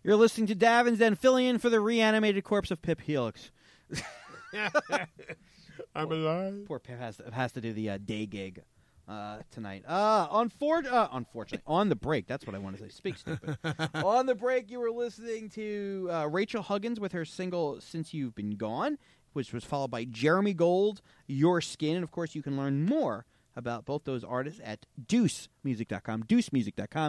You're listening to Davin's Den, filling in for the reanimated corpse of Pip Helix. I'm alive. Poor Pip has to do the day gig tonight. Unfortunately, on the break, that's what I want to say. Speak stupid. On the break, you were listening to Rachel Huggins with her single "Since You've Been Gone," which was followed by Jeremy Gold, "Your Skin." And of course, you can learn more about both those artists at deucemusic.com, deucemusic.com,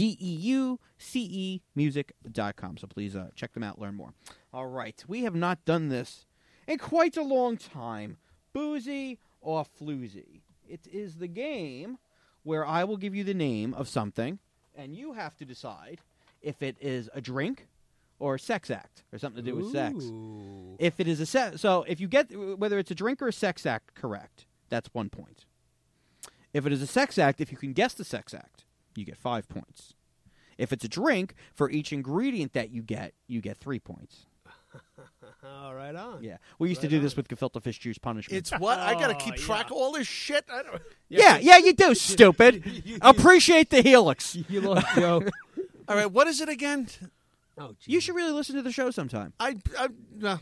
DEUCE music.com. So please check them out, learn more. All right, we have not done this in quite a long time. Boozy or Floozy. It is the game where I will give you the name of something, and you have to decide if it is a drink or a sex act or something to do with sex. If it is so if you get whether it's a drink or a sex act correct, that's 1 point. If it is a sex act, if you can guess the sex act, you get 5 points. If it's a drink, for each ingredient that you get 3 points. All right on. Yeah. We used to do this with gefilte fish juice punishment. It's what? I got to keep track of all this shit? I don't... Yeah, you do, stupid. Appreciate the Helix. You look, Joe. All right, what is it again? Oh, geez. You should really listen to the show sometime. No.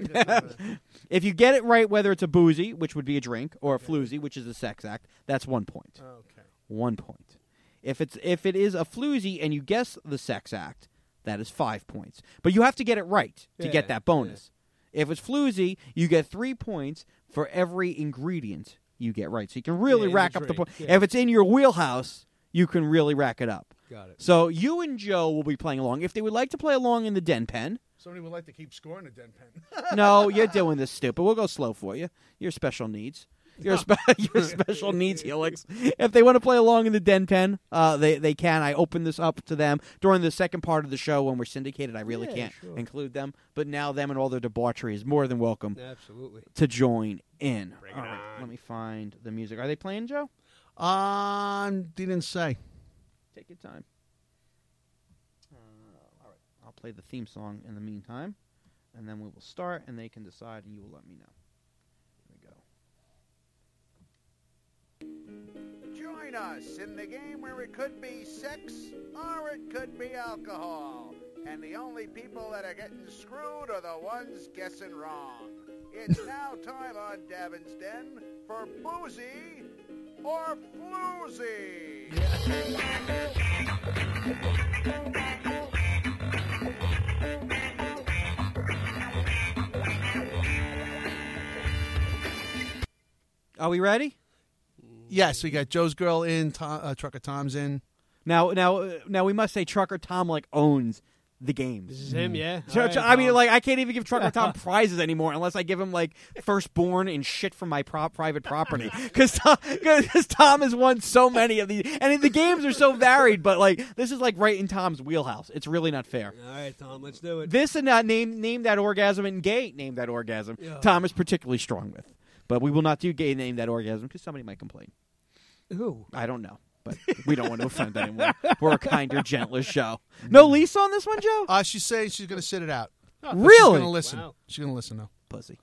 If you get it right, whether it's a boozy, which would be a drink, or a floozy, which is a sex act, that's 1 point. Okay. 1 point. If it is a floozy and you guess the sex act, that is 5 points. But you have to get it right to get that bonus. If it's floozy, you get 3 points for every ingredient you get right. So you can really rack up the points. Yeah. If it's in your wheelhouse, you can really rack it up. Got it. So you and Joe will be playing along. If they would like to play along in the den pen. Somebody would like to keep scoring a den pen. No, you're doing this stupid. We'll go slow for you. You're special needs. You're special needs, Helix. If they want to play along in the den pen, they can. I open this up to them during the second part of the show when we're syndicated. I really can't include them, but now them and all their debauchery is more than welcome. Absolutely. To join in. Bring all it right, on. let me find the music. Are they playing, Joe? Didn't say. Take your time. All right, I'll play the theme song in the meantime, and then we will start, and they can decide, and you will let me know. Join us in the game where it could be sex or it could be alcohol. And the only people that are getting screwed are the ones guessing wrong. It's now time on Davin's Den for Boozy or Floozy. Are we ready? Yes, we got Joe's girl in, Trucker Tom's in. Now, we must say Trucker Tom owns the games. This is him, yeah. So, All right, I mean, Tom. I can't even give Trucker Tom prizes anymore unless I give him firstborn and shit from my private property. Because Tom has won so many of these, and the games are so varied. But this is right in Tom's wheelhouse. It's really not fair. All right, Tom, let's do it. This and name that orgasm and gay name that orgasm. Yeah. Tom is particularly strong with, but we will not do gay name that orgasm because somebody might complain. Who? I don't know. But we don't want to offend anyone. We're a kinder, gentler show. No Lisa on this one, Joe? She's saying she's going to sit it out. Really? She's going to listen. Wow. She's going to listen, though. Pussy.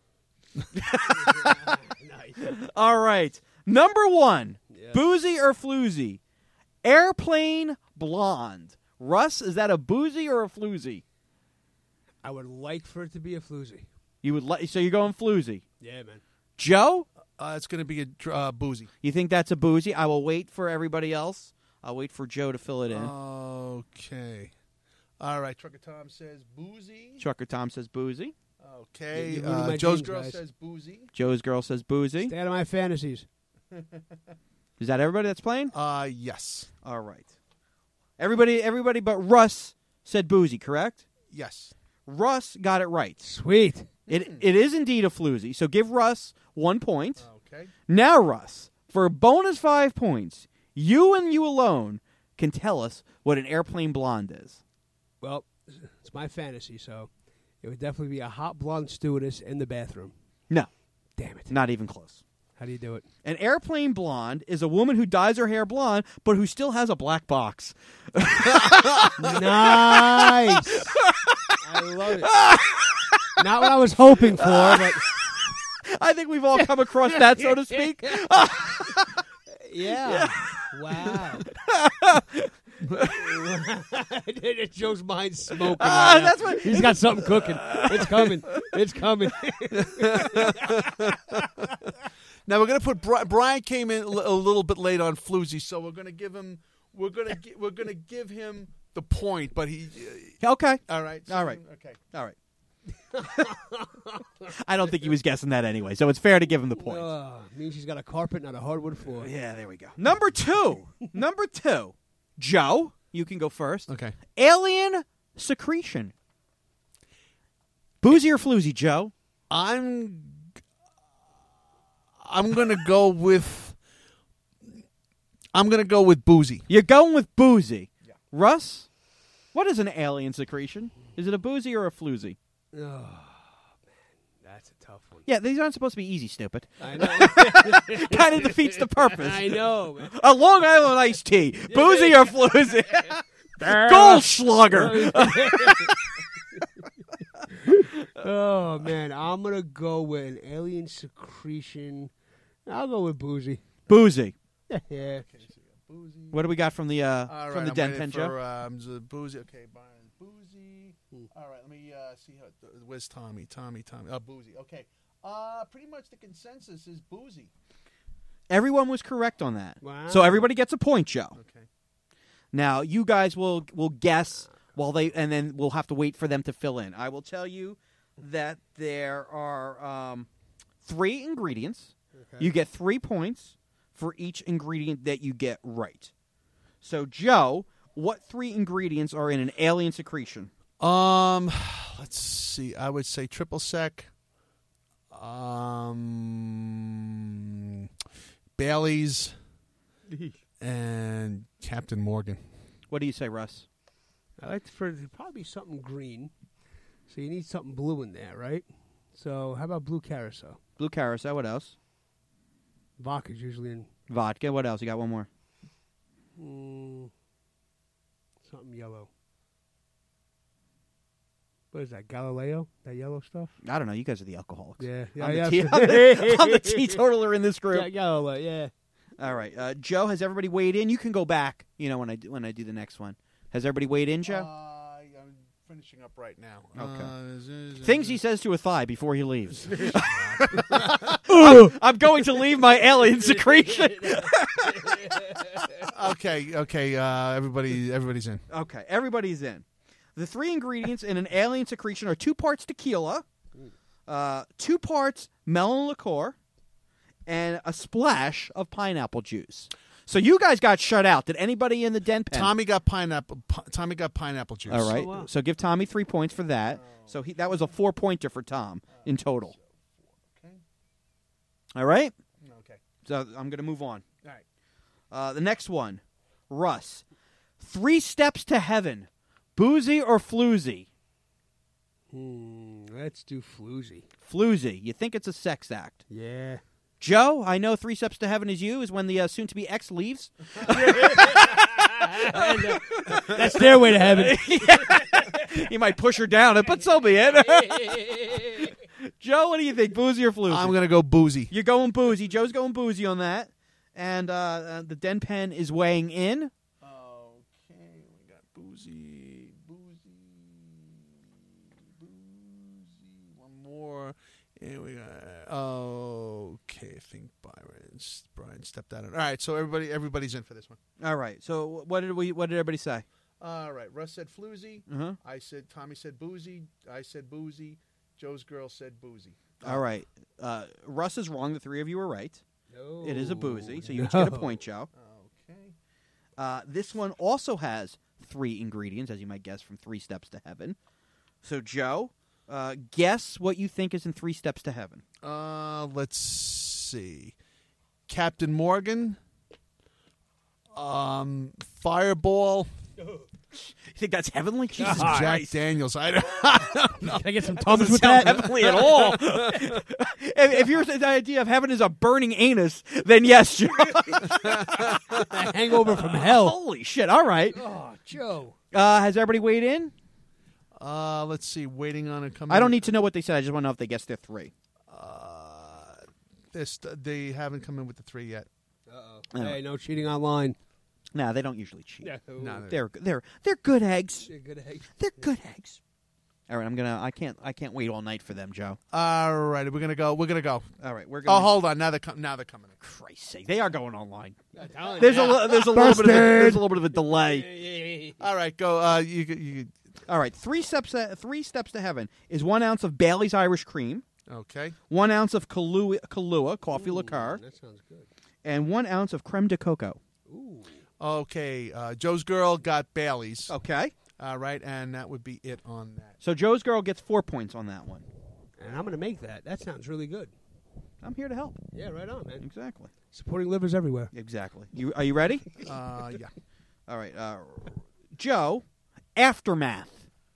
Nice. All right. Number 1. Yeah. Boozy or floozy? Airplane Blonde. Russ, is that a boozy or a floozy? I would like for it to be a floozy. You would so you're going floozy. Yeah, man. Joe? It's going to be a boozy. You think that's a boozy? I will wait for everybody else. I'll wait for Joe to fill it in. Okay. All right. Trucker Tom says boozy. Trucker Tom says boozy. Okay. You're ruining my Joe's dreams, girl guys. says boozy. Joe's girl says boozy. Stay out of my fantasies. Is that everybody that's playing? Yes. All right. Everybody but Russ said boozy, correct? Yes. Russ got it right. Sweet. It is indeed a floozy. So give Russ 1 point. Okay. Now, Russ, for a bonus 5 points, you and you alone can tell us what an airplane blonde is. Well, it's my fantasy, so it would definitely be a hot blonde stewardess in the bathroom. No, Damn it. not even close. How do you do it? An airplane blonde is a woman who dyes her hair blonde, but who still has a black box. Nice. I love it. Not what I was hoping for, but I think we've all come across that, so to speak. yeah. Wow. Joe's mind's smoking. That's what He's got something cooking. It's coming. It's coming. Now we're going to put Brian came in a little bit late on Floozy, so we're going to give him the point, but he Okay. all right. All right. Okay. All right. I don't think he was guessing that anyway, so it's fair to give him the point. Means he's got a carpet, not a hardwood floor. Yeah, there we go. Number two. Joe, you can go first. Okay. Alien secretion. Boozy or floozy, Joe? I'm going to go with boozy. You're going with boozy. Yeah. Russ, what is an alien secretion? Is it a boozy or a floozy? Oh, man, that's a tough one. Yeah, these aren't supposed to be easy, stupid. I know. Kind of defeats the purpose. I know, man. A Long Island iced tea. Boozy or floozy? Goldschlager. Oh, man, I'm going to go with an alien secretion. I'll go with boozy. Boozy. Yeah. Boozy. What do we got from the All from right, the I'm Den waiting Pen, Joe? for, boozy. Okay, Brian, boozy. All right, let me see how. Where's Tommy? Boozy. Okay. Pretty much the consensus is boozy. Everyone was correct on that. Wow. So everybody gets a point, Joe. Okay. Now you guys will guess and then we'll have to wait for them to fill in. I will tell you that there are 3 ingredients. Okay. You get 3 points for each ingredient that you get right. So Joe, what 3 ingredients are in an alien secretion? Let's see. I would say triple sec. Bailey's and Captain Morgan. What do you say, Russ? I like for probably something green. So you need something blue in there, right? So how about blue carousel? Blue carousel. What else? Vodka's usually in Vodka. What else? You got one more. something yellow. What is that, Galileo? That yellow stuff? I don't know. You guys are the alcoholics. Yeah. I'm, yeah, I'm the teetotaler in this group. Yeah, Galileo, yeah. All right. Joe, has everybody weighed in? You can go back, when I do the next one. Has everybody weighed in, Joe? I'm finishing up right now. Okay. Things he says to a thigh before he leaves. Ooh. I'm going to leave my alien secretion. Okay. Everybody's in. Okay, everybody's in. The 3 ingredients in an alien secretion are 2 parts tequila, 2 parts melon liqueur, and a splash of pineapple juice. So you guys got shut out. Did anybody in the Den Pen? Tommy got pineapple juice. All right. Oh, wow. So give Tommy 3 points for that. So that was a 4-pointer for Tom in total. Okay. All right. Okay. So I'm going to move on. All right. The next one, Russ. 3 steps to heaven. Boozy or floozy? Let's do floozy. Floozy. You think it's a sex act. Yeah. Joe, I know 3 steps to heaven is you, is when the soon-to-be ex leaves. That's their way to heaven. You might push her down, but so be it. Joe, what do you think, boozy or floozy? I'm going to go boozy. You're going boozy. Joe's going boozy on that. And the Den Pen is weighing in. Okay, we got boozy. One more. And we got. Okay, I think Brian stepped out. All right, so everybody's in for this one. All right. So what did everybody say? All right, Russ said floozy. Uh-huh. Tommy said boozy. I said boozy. Joe's girl said boozy. All right. Russ is wrong. The 3 of you are right. No. It is a boozy, so you each get a point, Joe. Okay. This one also has 3 ingredients, as you might guess, from 3 Steps to Heaven. So, Joe, guess what you think is in 3 Steps to Heaven. Let's see. Captain Morgan. Fireball. You think that's heavenly? Jesus Jack Christ. Daniels. I don't know. Can I get some Thomas Doesn't with sound that? heavenly at all. If your the idea of heaven is a burning anus, then yes, Joe. A hangover from hell. Holy shit! All right. Oh, Joe. Has everybody weighed in? Let's see. Waiting on it coming. I don't need to know what they said. I just want to know if they guessed their 3. They haven't come in with the 3 yet. Uh-oh. Hey, no cheating online. Nah, they don't usually cheat. No, They're good eggs. They're good eggs. They're good eggs. All right, I can't wait all night for them, Joe. All right, we're gonna go. All right, we're going. Oh, hold on. Now they're coming in. Christ's sake, they are going online. There's There's a little bit of a delay. All right, go. You. All right, 3 steps to heaven is 1 ounce of Bailey's Irish Cream, Okay. 1 ounce of Kahlua coffee liqueur, That sounds good. and 1 ounce of creme de coco. Ooh. Okay. Joe's girl got Bailey's. Okay, All right, and that would be it on that. so Joe's girl gets 4 points on that one. And I'm going to make that. That sounds really good. I'm here to help. Yeah, right on, man. Exactly. Supporting livers everywhere. Exactly. Are you ready? Yeah. All right, Joe. Aftermath.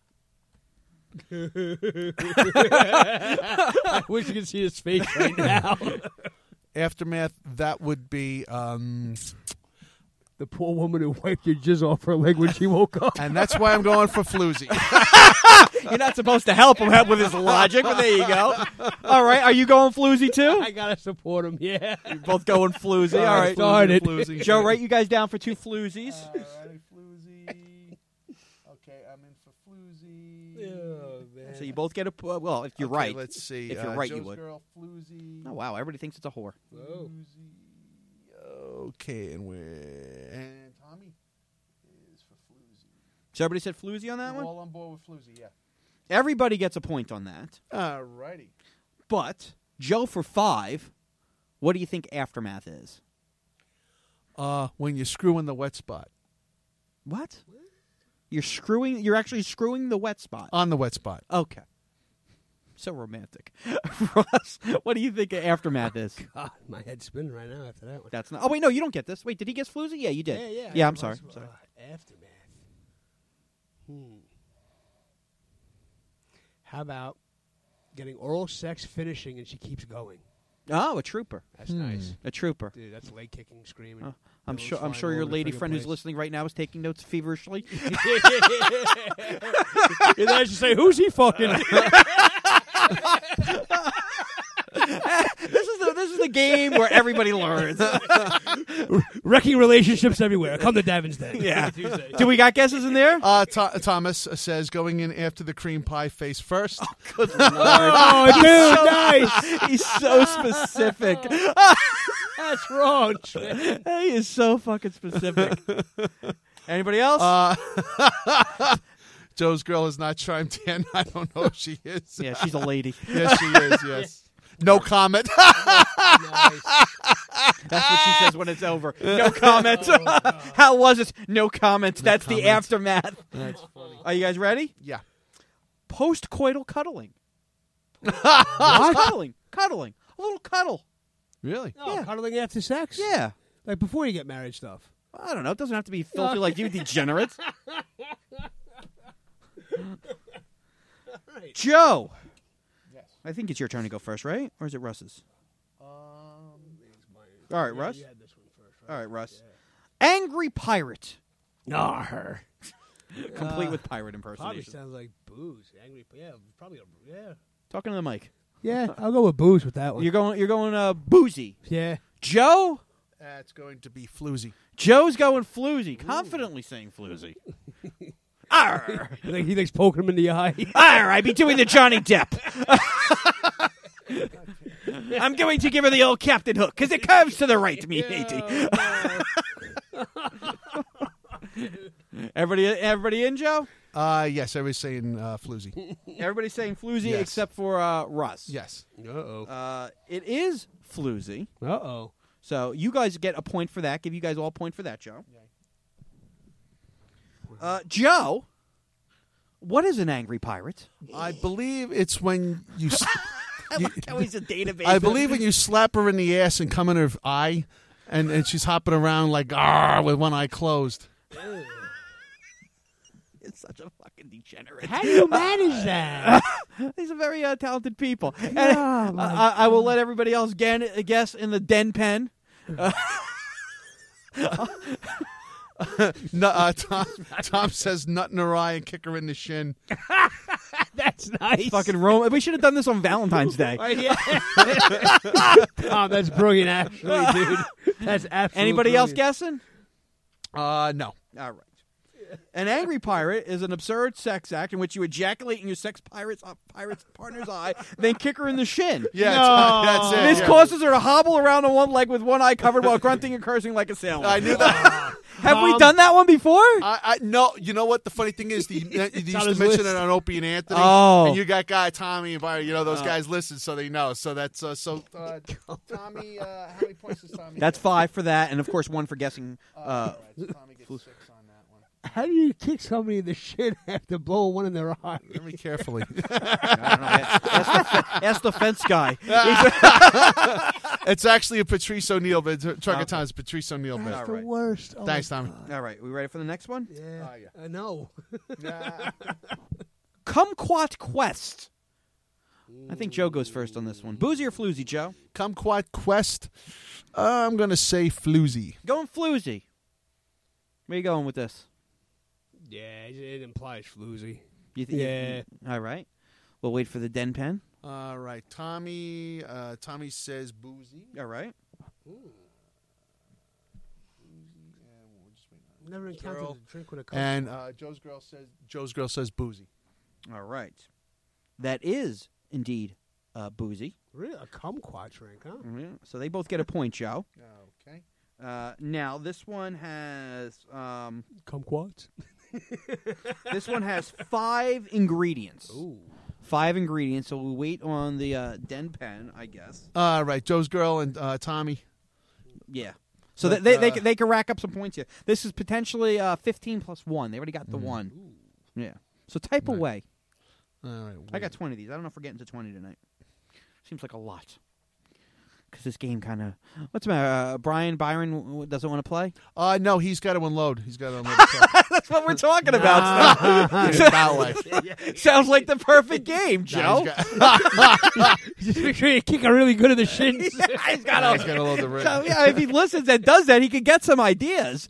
I wish you could see his face right now. Aftermath. That would be. The poor woman who wiped your jizz off her leg when she woke up. And that's why I'm going for Floozy. You're not supposed to help him out with his logic, but there you go. All right, are you going floozy too? I gotta support him. Yeah. You're both going floozy. All right, Started. Floozy. Joe, write you guys down for 2 floozies. All right, Floozy. Okay, I'm in for Floozy. Oh, man. So you both get a well. If you're Okay, right, Let's see. If you're right, you Joe's would. Girl, Floozy. Oh wow, everybody thinks it's a whore. Whoa. Floozy. Okay, and Tommy is for Floozy. So everybody said floozy on that We're one. all on board with Floozy, yeah. Everybody gets a point on that. All righty. But Joe for 5. What do you think aftermath is? When you screw in the wet spot. What? You're actually screwing the wet spot. On the wet spot. Okay. So romantic. Ross, what do you think aftermath is? God, my head's spinning right now after that one. That's not. Oh wait, no, you don't get this. Wait, did he guess floozy? Yeah, you did. Yeah. Yeah, I'm sorry. Sorry. Aftermath. How about getting oral sex finishing and she keeps going? Oh, a trooper. That's nice. A trooper. Dude, that's leg kicking, screaming. Oh, I'm Pillows sure. I'm flying sure all your over the lady friggin' friend who's place. listening right now is taking notes feverishly. And then I should say, who's he fucking? This is the game where everybody learns. Wrecking relationships everywhere. Come to Davin's Day. Yeah. Tuesday. Do we got guesses in there? Thomas says going in after the cream pie face first. Good Lord. Oh, dude, nice. He's so specific. That's wrong. Trey. He is so fucking specific. Anybody else? Joe's girl is not chimed in. I don't know if she is. Yeah, she's a lady. Yes, she is. Yes. No comment. Nice. That's what she says when it's over. No comment. How was it? No comment. That's the aftermath. That's funny. Are you guys ready? Yeah. Post-coital cuddling. Cuddling. Cuddling. A little cuddle. Really? Oh, Yeah. cuddling after sex? Yeah. Like before you get married stuff. I don't know. It doesn't have to be filthy like you degenerates. Right. Joe. Yes. I think it's your turn to go first, right? Or is it Russ's? All right, Russ. You had this one first, All right, Russ. Angry pirate. Nar. Complete with pirate Probably impersonation. sounds like booze. Angry. Yeah, probably. Yeah. Talking to the mic. Yeah, I'll go with booze with that one. You're going boozy. Yeah. Joe? It's going to be Floozy. Joe's going floozy. Confidently saying floozy. Arr! Like he likes poking him in the eye. Arr! I be doing the Johnny Depp. I'm going to give her the old Captain Hook because it curves to the right, me matey. Everybody in, Joe? Yes, everybody's saying Floozy. Everybody's saying floozy Yes. except for Russ. Yes. Uh-oh. It is floozy. Uh-oh. So you guys get a point for that. Give you guys all a point for that, Joe. Joe, what is an angry pirate? I believe it's when you. I like how he's a database. I believe when you slap her in the ass and come in her eye, and she's hopping around like with one eye closed. It's such a fucking degenerate. How do you manage that? These are very talented people. And, Oh, my I will let everybody else guess in the den pen. No, Tom says nut in her eye and kick her in the shin. That's nice. Fucking Rome. We should have done this on Valentine's Day. Yeah. Oh, that's brilliant, actually, dude. That's absolutely Anybody else brilliant. guessing? No. All right. An angry pirate is an absurd sex act in which you ejaculate in your sex pirate's partner's eye, then kick her in the shin. Yeah, that's it. This yeah. causes her to hobble around on one leg with one eye covered while grunting and cursing like a sailor. I knew that. Have we done that one before? I no. You know what? The funny thing is, you used on to his mention list. it on Opie and Anthony. Oh. And you got Guy, Tommy, and Byron. You know those guys listen, so they know. So that's Tommy. How many points does Tommy? That's 5 for that, and of course 1 for guessing. All right, so Tommy gets 6 on that one. How do you kick somebody in the shin after blowing one in their eye? Very carefully. I don't know. Ask the fence guy. It's actually a Patrice O'Neill bit. Trucker Time's Patrice O'Neill bit. That's the right. worst. Oh, Thanks, Tommy. All right, we ready for the next one? Yeah. Yeah. I know. Kumquat Quest. I think Joe goes first on this one. Boozy or floozy, Joe? Kumquat Quest. I'm going to say floozy. Going floozy. Where you going with this? Yeah, it implies floozy. You think? Yeah. All right. We'll wait for the den pen. All right, Tommy. Tommy says boozy. All right. Never encountered Girl. a drink with a cup. And Joe's girl says boozy. All right. That is indeed boozy. Really? A kumquat drink, huh? Yeah. So they both get a point, Joe. Okay. Now this one has Kumquats? this one has 5 ingredients. Ooh. 5 ingredients. So we'll wait on the den pen, I guess. All right, Joe's girl and Tommy. Yeah. So But, they can rack up some points here. This is potentially 15 plus 1. They already got the 1. Yeah. So type Right. away. All right. I got 20 of these. I don't know if we're getting to 20 tonight. Seems like a lot. Because this game kind of... What's the matter? Byron doesn't want to play? No, he's got to unload. He's got to unload. The That's what we're talking about. that way. Sounds like the perfect game, Joe. Just make sure you kick her really good in the shins. He's got He's got to load the ring. So, yeah, if he listens and does that, he could get some ideas.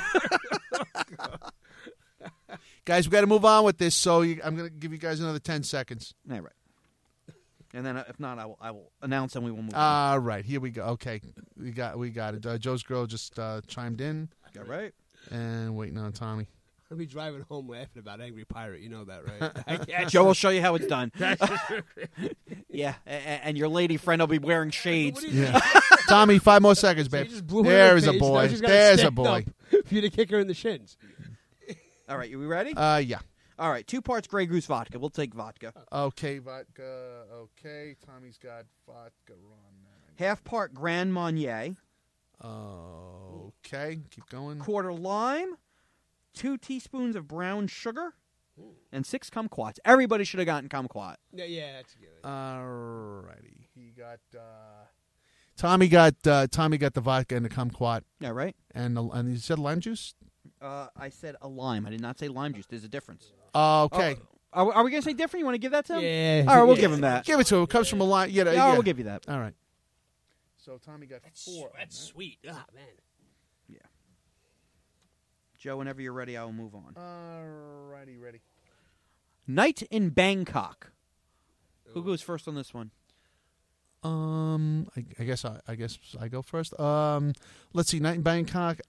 Guys, we got to move on with this. So I'm going to give you guys another 10 seconds. All right. And then if not, I will announce and we will move on. All right, here we go. Okay, we got it. Joe's girl just chimed in All right. and waiting on Tommy. I'll be driving home laughing about Angry Pirate. You know that, right? Joe will show you how it's done. Yeah, and your lady friend will be wearing shades. Yeah. Tommy, 5 more seconds, So you babe. just blew her in There's the a face. boy. Now she's got it There's a stacked boy. up for you to kick her in the shins. All right, you ready? Yeah. All right, 2 parts Grey Goose vodka. We'll take vodka. Okay, vodka. Okay, Tommy's got vodka on that. Half part Grand Marnier. Okay, keep going. Quarter lime. 2 teaspoons of brown sugar. And 6 kumquats. Everybody should have gotten kumquat. Yeah, that's good. Alrighty, he got. Tommy got the vodka and the kumquat, Yeah, right? and you said lime juice. I said a lime. I did not say lime juice. There's a difference. Okay, Are we going to say different? You want to give that to him? Yeah. All right, we'll Yeah. give him that. give it to him. It comes from a lime. Yeah, Yeah, we'll give you that. All right. So Tommy got 4. That's sweet. Ah, man. Joe, whenever you're ready, I will move on. Alrighty, ready. Night in Bangkok. Who goes first on this one? I guess I go first. Let's see. Night in Bangkok.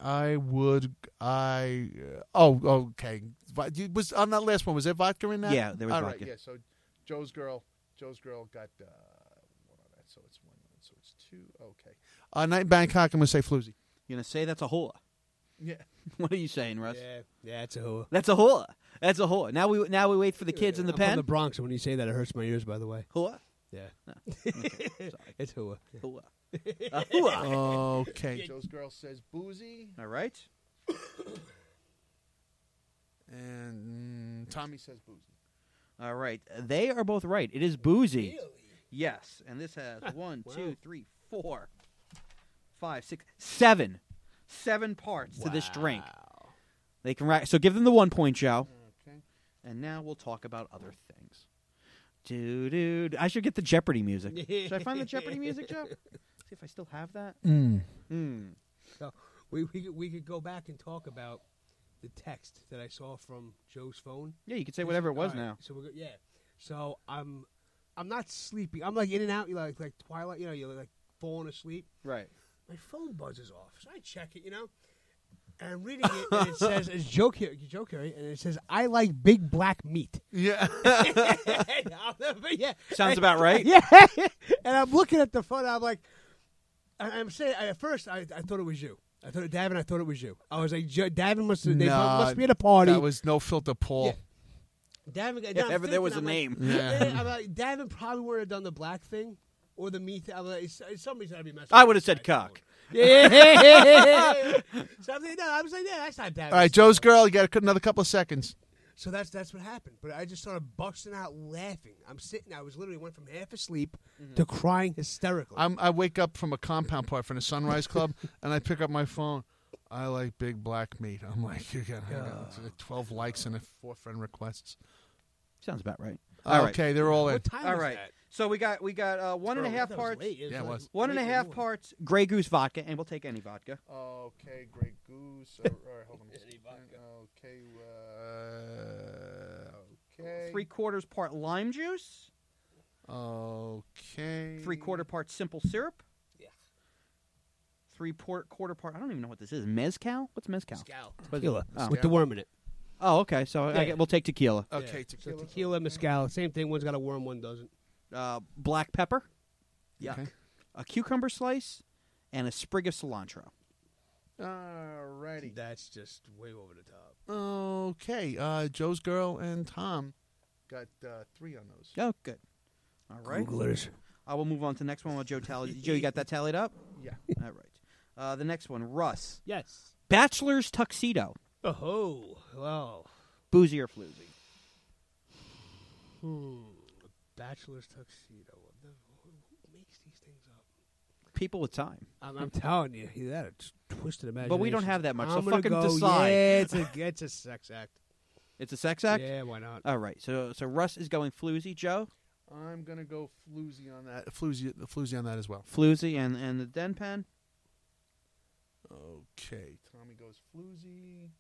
Okay. Was on that last one? Was there vodka in that? Yeah, there was All vodka. right. Yeah. So Joe's girl got one on that. So it's 1. So it's 2. Okay. Night in Bangkok. I'm gonna say floozy. You're going to say that's a hula. Yeah. What are you saying, Russ? Yeah, it's a hula. That's a hula. That's a hula. Now we wait for the kids in the I'm pen. from the Bronx, and when you say that, it hurts my ears, by the way. Hula? Yeah. Okay, sorry. It's hula. Hula. A hula. Okay. Joe's girl says boozy, All right. and Tommy says boozy. All right. They are both right. It is boozy. Really? Yes. And this has 1, Wow. 2, 3, 4, 5, 6, 7. 7 parts to this drink. They can so give them the 1 point, Joe. Okay. And now we'll talk about other things. Dude, I should get the Jeopardy music. Should I find the Jeopardy music, Joe? See if I still have that. So we could go back and talk about the text that I saw from Joe's phone. Yeah, you can say whatever it was All right, now. So yeah. So I'm not sleepy. I'm like in and out. You like Twilight. You're like falling asleep. Right. My phone buzzes off. So I check it. And I'm reading it, and it says, it's Joe Carey, and it says, I like big black meat. Yeah. Yeah. Sounds about right. Yeah. And I'm looking at the photo, I'm like, I'm saying, at first, I thought it was you. I thought it was you. I was like, Davin must be at a party. That was No Filter Paul. Yeah. Davin, If ever there was a name. I'm like, Davin probably would have done the black thing or the meat thing. I'm like, somebody's got to be messing I with would have this said guy. cock. Yeah. So I was like, that's not Davin. All right, Joe's girl, you got another couple of seconds. So that's what happened. But I just started busting out laughing. I'm sitting. I was literally went from half asleep to crying hysterically. I wake up from a compound part from the Sunrise Club, and I pick up my phone. I like big black meat. I'm like, you got 12 likes and 4 friend requests. Sounds about right. All right. Okay, they're all in. What time All was right. that? So we got 1.5 parts. Yeah, it was. 1.5 parts Grey Goose vodka, and we'll take any vodka. Okay, Grey Goose. All right, hold on. Okay, okay. 3/4 part lime juice. Okay. 3/4 part simple syrup. Yeah. 3/4 part. I don't even know what this is. Mezcal? What's mezcal? Tequila. Oh. With the worm in it. Oh, okay. So Yeah. we'll take tequila. Okay, So tequila. tequila, mezcal, same thing. One's got a worm, one doesn't. Black pepper. Yuck. Okay. A cucumber slice, and a sprig of cilantro. Alrighty. That's just way over the top. Okay, Joe's girl and Tom got 3 on those. Oh, good. All right. Googlers. I will move on to the next one while Joe tallies. Joe, you got that tallied up? Yeah. All right. The next one, Russ. Yes. Bachelor's tuxedo. Oh, well. Boozy or floozy? Bachelor's tuxedo. Who makes these things up? People with time. I'm telling you, that's twisted imagination. But we don't have that much, so I'm gonna fucking go, decide. Yeah, it's a sex act. It's a sex act? Yeah, why not? All right. So Russ is going floozy. Joe? I'm gonna go floozy on that. Floozy on that as well. Floozy and the den pen? Okay, Tommy goes floozy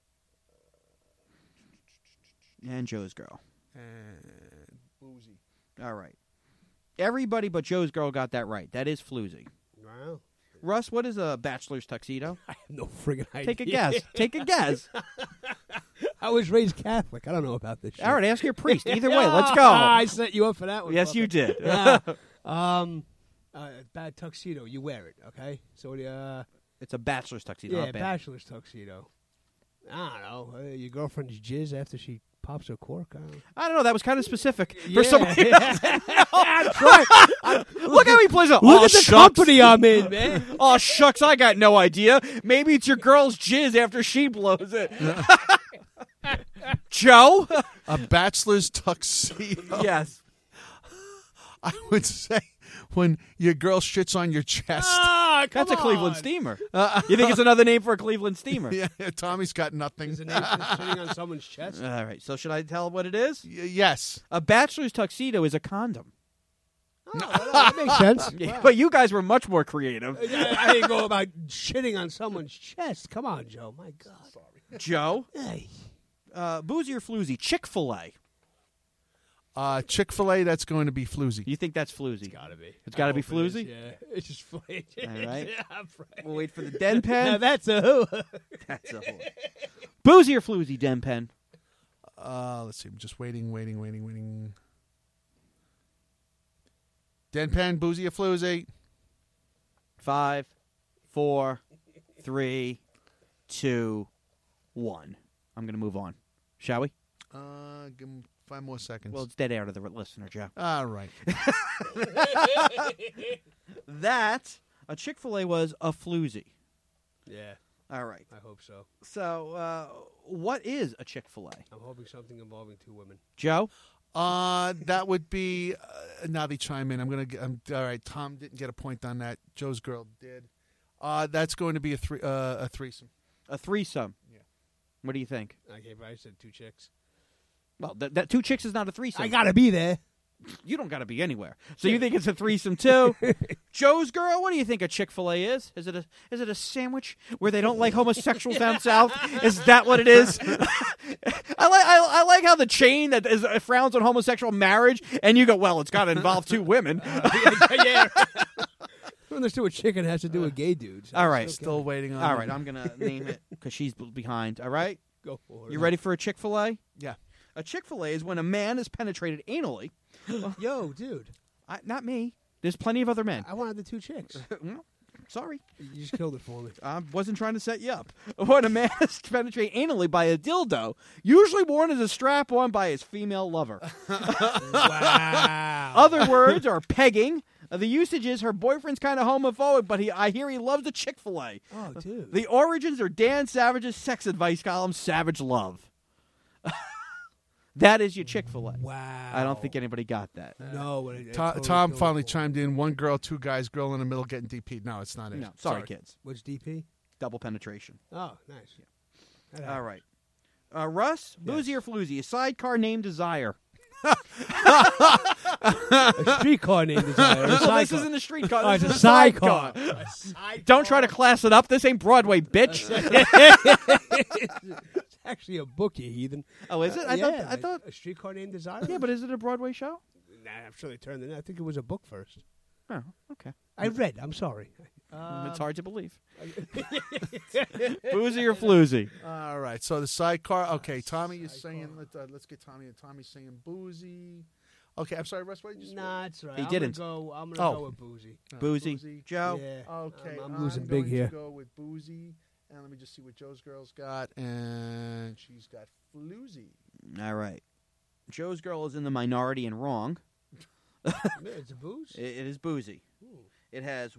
And Joe's girl. and boozy. All right. Everybody but Joe's girl got that right. That is floozy. Wow. Russ, what is a bachelor's tuxedo? I have no friggin' idea. Take a guess. Take a guess. I was raised Catholic. I don't know about this shit. All right, ask your priest. Either way, let's go. I set you up for that one. Yes, you did. Bad tuxedo. You wear it, okay? So, It's a bachelor's tuxedo. yeah, not bad. bachelor's tuxedo. I don't know. Your girlfriend's jizz after she pops her cork. I don't know. That was kind of specific Yeah. for somebody else. I'm trying. Look how he plays it. Look Oh, at the shucks. company I'm in, man. Oh, shucks. I got no idea. Maybe it's your girl's jizz after she blows it. Joe? A bachelor's tuxedo. Yes. I would say when your girl shits on your chest. That's a Cleveland steamer. You think it's another name for a Cleveland steamer? Yeah, Tommy's got nothing. Is the name sitting on someone's chest? All right. So should I tell what it is? Yes. A bachelor's tuxedo is a condom. Oh, that makes sense. Yeah, but you guys were much more creative. I didn't go about shitting on someone's chest. Come on, Joe. My God. Joe? Hey. Boozy or floozy? Chick-fil-A. Chick-fil-A, that's going to be floozy. You think that's floozy? Gotta be. It's gotta be I hope it is, floozy? Yeah. It's just floozy. All right. Yeah, I'm afraid. We'll wait for the den pen. Now that's a who. That's a whole. Boozy or floozy, den pen? Let's see. I'm just waiting. Den pen, boozy or floozy? 5, 4, 3, 2, 1. I'm going to move on. Shall we? Give him 5 more seconds. Well, it's dead air to the listener, Joe. all right. That, a Chick-fil-A was a floozy. Yeah, All right. I hope so. So, what is a Chick-fil-A? I'm hoping something involving 2 women. Joe? That would be. Now they chime in. I'm all right. Tom didn't get a point on that. Joe's girl did. That's going to be a threesome. A threesome. Yeah. What do you think? Okay, but I said 2 chicks. Well, that 2 chicks is not a threesome. I gotta be there. You don't got to be anywhere. So you think it's a threesome too? Joe's girl, what do you think a Chick-fil-A is? Is it a sandwich where they don't like homosexuals down south? Is that what it is? I like how the chain that frowns on homosexual marriage, and you go, well, it's got to involve 2 women. Yeah. understand what chicken has to do with gay dudes. All right. Okay. Still waiting on. All right, I'm gonna name it because she's behind. All right, Go for it. you ready for a Chick-fil-A? Yeah. A Chick-fil-A is when a man is penetrated anally. Yo, dude. Not me. There's plenty of other men. I wanted the 2 chicks. Well, sorry, You just killed it for me. I wasn't trying to set you up. When a man is penetrated anally by a dildo, usually worn as a strap-on by his female lover. Wow. Other words are pegging. The usage is her boyfriend's kind of homophobic, but I hear he loves a Chick-fil-A. Oh, dude. The origins are Dan Savage's sex advice column, Savage Love. That is your Chick-fil-A. Wow. I don't think anybody got that. No. It Tom, totally Tom killed finally it for me. chimed in. 1 girl, 2 guys, girl in the middle getting DP. No, it's not it. No, sorry, kids. What's DP? Double penetration. Oh, nice. That All right. Russ, Boozy or Floozy? A sidecar named Desire. A streetcar named Desire. A Well, this sidecar. isn't a streetcar. Oh, This it's is a sidecar. Don't try to class it up. This ain't Broadway, bitch. It's actually a book, you heathen. Oh, is it? I thought. A streetcar named Desire. Yeah, but is it a Broadway show? Nah, I'm sure they turned it. I think it was a book first. Oh, okay. I read. I'm sorry. It's hard to believe. Boozy or Floozy? All right. So the sidecar. Okay, Tommy is saying. Let's get Tommy. Tommy's saying boozy. Okay, I'm sorry, Russ. What did you say? Nah, it's right. He I'm didn't. I'm gonna go with Boozy. Boozy. Joe? Yeah. Okay, I'm losing going big here. To go with boozy, and let me just see what Joe's girl's got, and she's got floozy. All right. Joe's girl is in the minority and wrong. It's a booze. It is Boozy. It has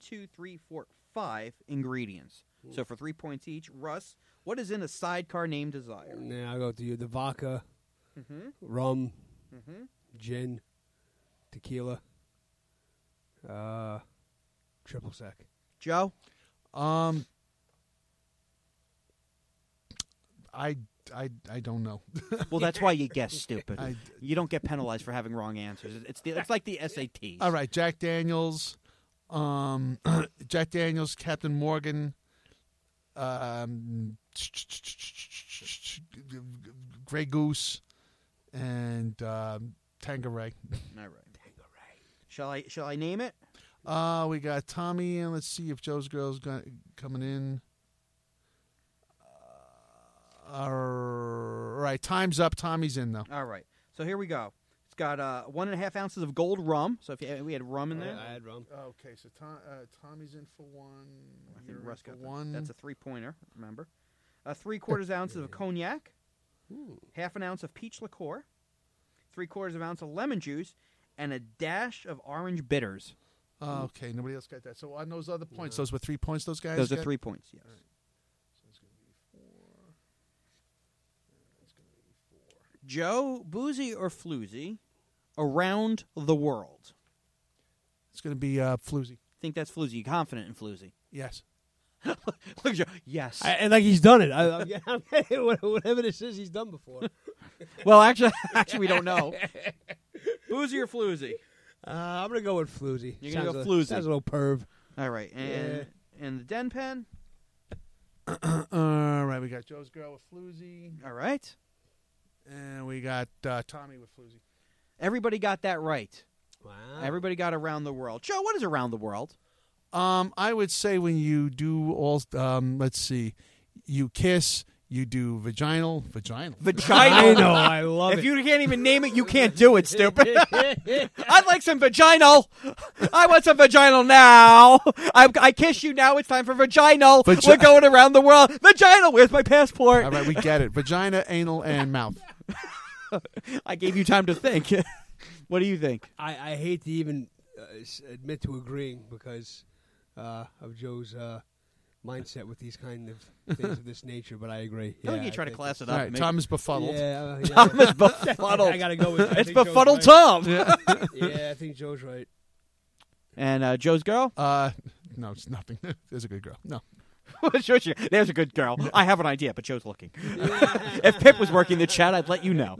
5 ingredients. So for 3 points each, Russ, what is in a sidecar named Desire? Nah, I'll go to you. The vodka, Mm-hmm. rum, Mm-hmm. gin, tequila, triple sec. Joe? I don't know. Well, that's why you guess stupid. I- You don't get penalized for having wrong answers. It's like the SATs. All right, Jack Daniels, Jack Daniels, Captain Morgan, Grey Goose, and Tanqueray. All right. Shall I name it? We got Tommy, and let's see if Joe's girl's coming in. All right, time's up. Tommy's in though. All right. So here we go. It's got 1.5 ounces of gold rum. So if we had rum in there, I had rum. Okay, so Tommy's in for 1. I think You're Russ in for got 1. That's a 3-pointer. Remember, 3/4 ounces of cognac, half an ounce of peach liqueur, 3/4 ounce of lemon juice, and a dash of orange bitters. Okay, nobody else got that. So on those other points, those were 3 points. Those guys. Those are got? 3 points. Yes. All right. So it's going to be 4. It's going to be 4. Joe, Boozy or Floozy, around the world. It's going to be Floozy. Think that's Floozy. You confident in Floozy? Yes. Look at Joe. Yes. And like he's done it. Whatever this is, he's done before. Well, actually, we don't know. Boozy or Floozy? I'm gonna go with Floozy. You're gonna Sounds go Floozy. Sounds a little perv. All right. And the Den Pen? All right, we got Joe's girl with Floozy, All right. and we got Tommy with Floozy. Everybody got that right. Wow. Everybody got around the world. Joe, what is around the world? I would say when you do all, let's see, you kiss, you do vaginal. Vaginal. I know. I love If you can't even name it, you can't do it, stupid. I'd like some vaginal. I want some vaginal now. I kiss you now. It's time for vaginal. We're going around the world. Vaginal. Where's my passport? All right, we get it. Vagina, anal, and mouth. I gave you time to think. What do you think? I hate to even admit to agreeing because of Joe's mindset with these kind of things of this nature, but I agree. I think you try to class it up. All right, Tom is befuddled. Yeah, Tom is befuddled. I gotta go with. It's befuddled Tom. Yeah, I think Joe's right. And Joe's girl? No, it's nothing. There's a good girl. No. There's a good girl. I have an idea, but Joe's looking. If Pip was working the chat, I'd let you know.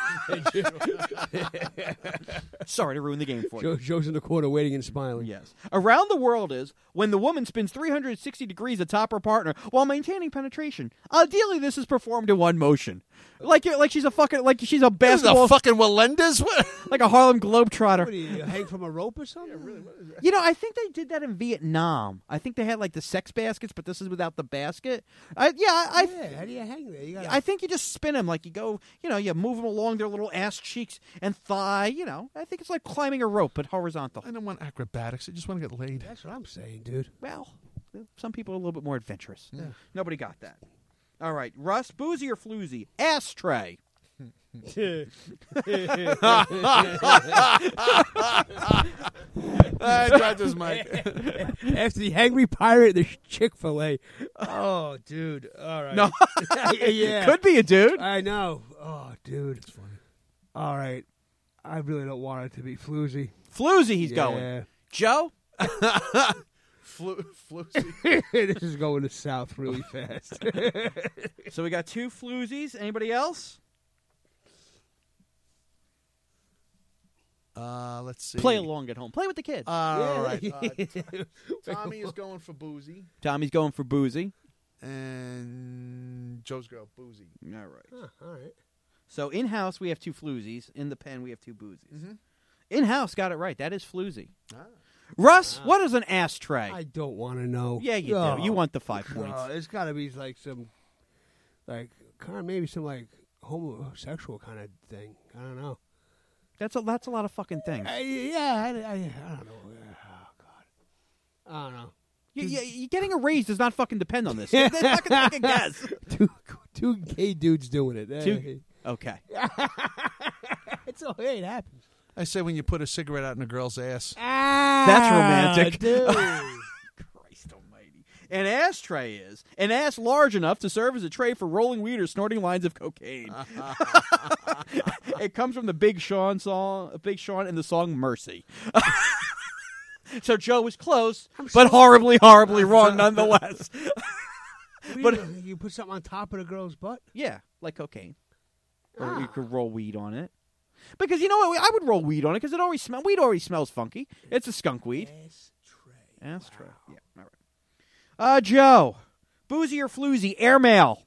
Sorry to ruin the game for you. Joe's in the corner waiting and smiling. Yes. Around the world is when the woman spins 360 degrees atop her partner while maintaining penetration. Ideally, this is performed in one motion. Like she's a fucking she's a This is basketball a fucking Melendez? What? like a Harlem What Globetrotter. do you hang from a rope or something? You know, I think they did that in Vietnam. I think they had like the sex baskets, but this is without the basket. How do you hang there? You gotta... I think you just spin them like you go, you move them along their little ass cheeks and thigh. I think it's like climbing a rope, but horizontal. I don't want acrobatics. I just want to get laid. That's what I'm saying, dude. Well, some people are a little bit more adventurous. Yeah. Nobody got that. All right, Russ, boozy or floozy? Ashtray. I dropped his mic. After the Angry Pirate, the Chick-fil-A. Oh, dude. All right. No, yeah. could be a dude. I know. Oh, dude. It's funny. All right. I really don't want it to be floozy. Floozy, he's going. Joe? Floozy. This is going to south really fast. So we got two floozies. Anybody else? Let's see. Play along at home. Play with the kids. All right. Tommy is going for boozy, Tommy's going for boozy. and Joe's girl boozy. All right. All right. So in-house, we have two floozies. In the pen, we have two boozies. Mhm. In-house, got it right. That is floozy. Ah. Russ, what is an ashtray? I don't want to know. Yeah, you do. You want the 5 points. It's got to be like some, like, kind of maybe some, like, homosexual kind of thing. I don't know. That's a lot of fucking things. I don't know. Oh, God. I don't know. You getting a raise does not fucking depend on this. That's not gonna fucking guess. Two gay dudes doing it. Okay. It happens. I say when you put a cigarette out in a girl's ass. That's romantic. Dude. Christ almighty. An ashtray is an ass large enough to serve as a tray for rolling weed or snorting lines of cocaine. It comes from the Big Sean and the song Mercy. So Joe was close, but horribly, horribly wrong nonetheless. But you put something on top of the girl's butt? yeah, like cocaine. Or you could roll weed on it. Because you know what? I would roll weed on it because weed already smells funky. It's a skunk weed. Ashtray. Wow. Yeah, all right. Joe, boozy or floozy? Airmail.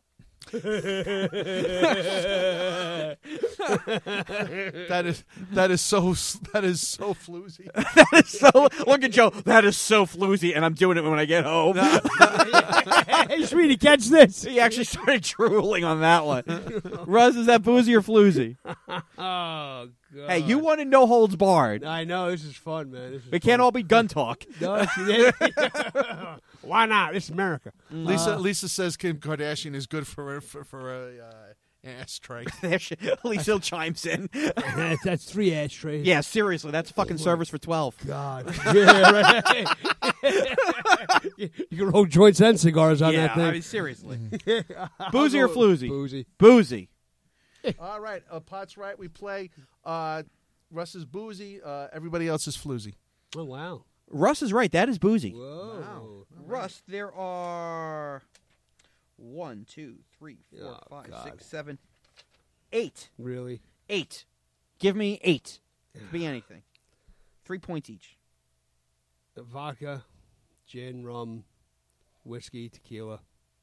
That is so floozy. That is so. Look at Joe. That is so floozy, and I'm doing it when I get home. Hey, sweetie, catch this. He actually started drooling on that one. Russ, is that boozy or floozy? Oh, God. Hey, you wanted no holds barred. I know. This is fun, man. It can't all be gun talk. No, why not? This is America. Lisa says Kim Kardashian is good for a ashtray. Lisa chimes in. That's 3 ashtrays. Yeah, seriously, that's fucking service for 12. God. Yeah, right. You can roll joints and cigars on that thing. I mean, seriously. Boozy or floozy? Boozy. Boozy. All right, Pot's right. We play. Russ is boozy. Everybody else is floozy. Oh, wow. Russ is right. That is boozy. Whoa. Wow. Russ, there are 1, 2, 3, 4, Oh, 5, God. 6, 7, 8. Really? 8. Give me 8. Could be anything. 3 points each. Vodka, gin, rum, whiskey, tequila,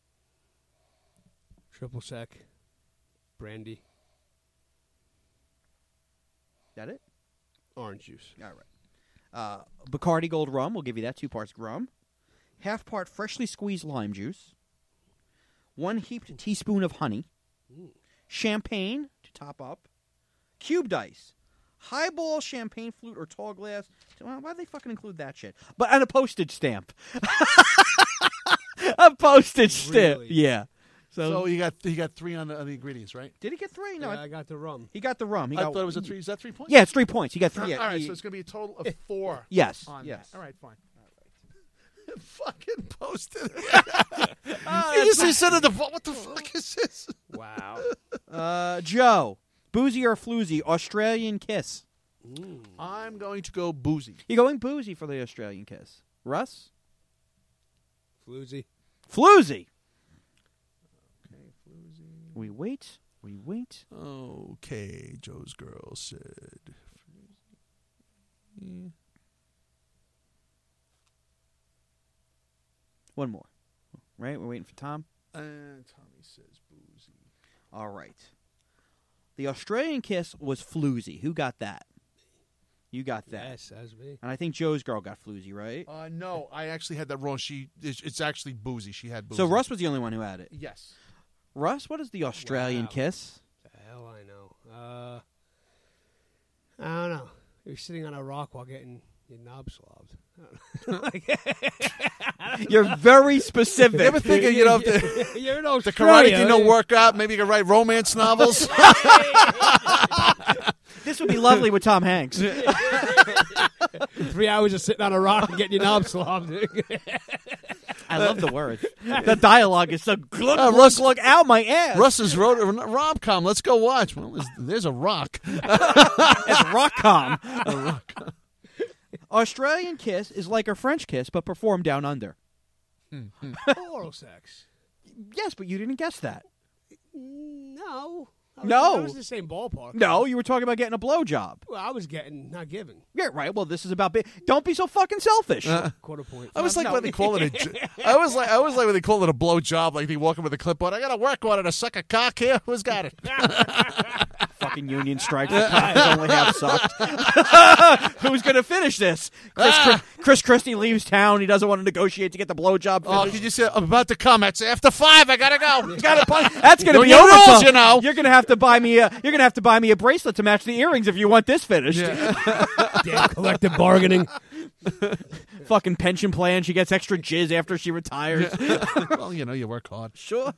triple sec, brandy, That it? orange juice. All right. Bacardi Gold Rum. We'll give you that. 2 parts rum. Half part freshly squeezed lime juice. 1 heaped teaspoon of honey. Champagne to top up. Cubed ice. Highball, champagne flute, or tall glass. Well, why'd they fucking include that shit? But and a postage stamp. A postage stamp. Really? Yeah. So you got 3 on the ingredients, right? Did he get 3? No, Yeah, I got the rum. he got the rum. He I got, thought it was a 3. Is that 3 points? Yeah, it's 3 points. He got 3. Yeah, All right, so it's going to be a total of 4. yes. On Yes. That. All right, fine. Fucking posted. You just said at the vault. What the fuck is this? Wow. Joe, boozy or floozy? Australian kiss. I'm going to go boozy. You're going boozy for the Australian kiss. Russ? Floozy. Floozy. Okay, floozy. We wait. We wait. Okay, Joe's girl said. Yeah. One more. Right? We're waiting for Tom. And Tommy says boozy. All right. The Australian kiss was floozy. Who got that? You got that. Yes, that's me. And I think Joe's girl got floozy, right? No, I actually had that wrong. It's actually boozy. She had boozy. So Russ was the only one who had it. Yes. Russ, what is the Australian Wow. kiss? The hell I know. I don't know. You're sitting on a rock while getting your knob swabbed. You're very specific. You ever think of, You're in the Australia. karate didn't work out? Maybe you could write romance novels. This would be lovely with Tom Hanks. 3 hours of sitting on a rock and getting your knob swabbed. I love the words. The dialogue is so glug, Russ- glug, out my ass. Russ's wrote a rom-com. Let's go watch. Well, there's a rock. It's rock-com. Australian kiss is like a French kiss, but performed down under. Oral sex. Yes, but you didn't guess that. No. No. I was in the same ballpark. No, you were talking about getting a blowjob. Well, I was getting, not giving. Yeah, right. Well, this is about... Don't be so fucking selfish. Quarter point. I was like No. when they call it I was like when they call it a blow job, like they walk in with a clipboard. I got to work on it. A suck a cock here. Who's got it? Fucking union strike. The cock is only half sucked. Who's going to finish this? Chris Christie leaves town. He doesn't want to negotiate to get the blowjob Oh, finished. could you say I'm about to come? It's after 5. I gotta go. That's going to Know be your over. rules, so you know. You're going to have to buy me a. You're going to have to buy me a bracelet to match the earrings if you want this finished. Damn collective bargaining. Fucking pension plan. She gets extra jizz after she retires. Well, you work hard. Sure.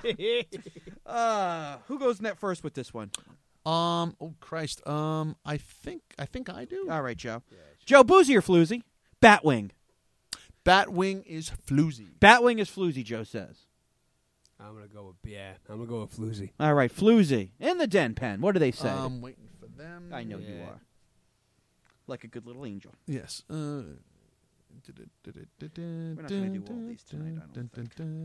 Who goes net first with this one? Oh Christ. I think I do. All right, Joe. Joe, boozy or floozy? Batwing. Batwing is floozy. Batwing is floozy, Joe says. I'm going to go with floozy. All right, floozy. In the den pen. What do they say? I'm waiting for them. I know you Yeah. are. Like a good little angel. Yes. We're not going to do all these tonight, I don't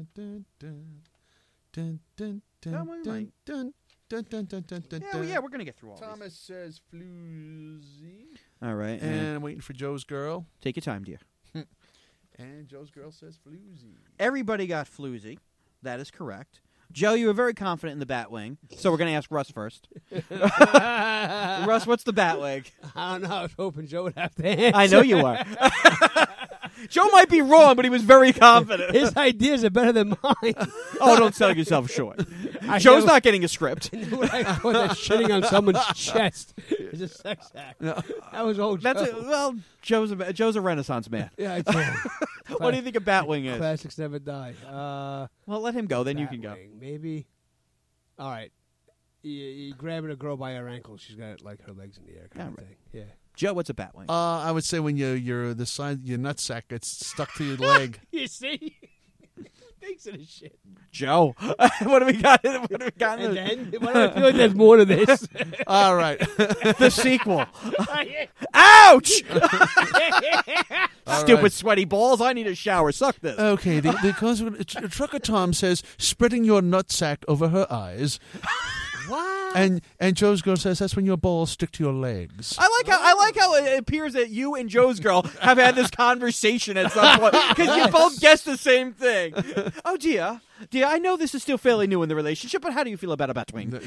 think. No, we might. Yeah, we're going to get through all these. Thomas says floozy. All right. And I'm waiting for Joe's girl. Take your time, dear. And Joe's girl says floozy. Everybody got floozy. That is correct. Joe, you were very confident in the Batwing, so we're going to ask Russ first. Russ, what's the Batwing? I don't know. I was hoping Joe would have to answer. I know you are. Joe might be wrong, but he was very confident. His ideas are better than mine. Oh, don't sell yourself short. I Joe's never- not getting a script. When I thought that shitting on someone's chest is a sex act. That was old That's Joe. well, Joe's a Renaissance man. Yeah, I tell you. What do you think a Batwing is? Classics never die. Well, let him go, then you can go. Batwing, maybe. All right. You grabbing a girl by her ankles. She's got like her legs in the air kind of right. thing. Yeah. Joe, what's a Batwing? I would say when you're the side your nutsack gets stuck to your leg. You see? Thanks for the shit. Joe, what do we got? What do we got? And then, why do I feel like there's more to this? All right. The sequel. Ouch! All Stupid right. sweaty balls. I need a shower. Suck this. Okay, the Trucker Tom says spreading your nutsack over her eyes. What? And Joe's girl says that's when your balls stick to your legs. I like how it appears that you and Joe's girl have had this conversation at some point because you both guessed the same thing. Oh dear, I know this is still fairly new in the relationship, but how do you feel about a Batwing?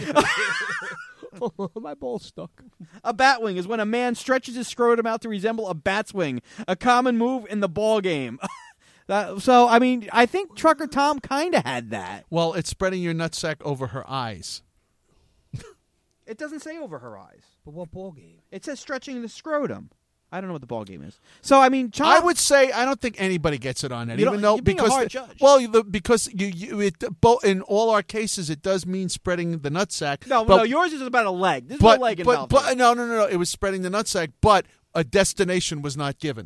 My ball's stuck. A Batwing is when a man stretches his scrotum out to resemble a bat's wing, a common move in the ball game. So, I mean, I think Trucker Tom kind of had that. Well, it's spreading your nutsack over her eyes. It doesn't say over her eyes. But what ball game? It says stretching the scrotum. I don't know what the ball game is. So, I mean, I would say I don't think anybody gets it on that, You don't- even though you're being a because hard judge. well, because in all our cases it does mean spreading the nutsack. No, but, no, yours is about a leg. There's but no leg but, involved. but here. no, it was spreading the nutsack, but a destination was not given,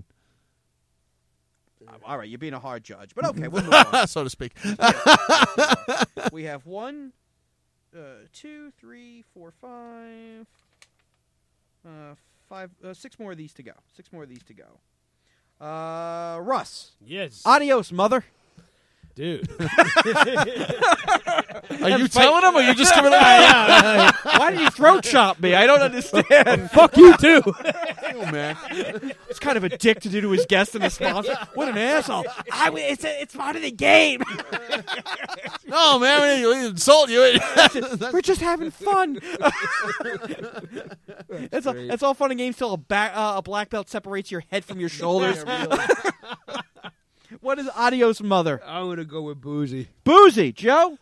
All right, you're being a hard judge, but okay, we'll move on. so to speak. We have 1, 2, 3, 4, 5, 6 more of these to go. 6 more of these to go. Russ, Yes. adios, mother. Dude. Are you telling him, or you just giving him? Why did you throat chop me? I don't understand. Fuck you, too. Oh, man. It's kind of a dick to do to his guest and the sponsor. What an asshole. It's part of the game. No, man, we insult you. We're just having fun. It's all fun and games till a black belt separates your head from your shoulders. What is Adios Mother? I'm going to go with Boozy. Boozy, Joe?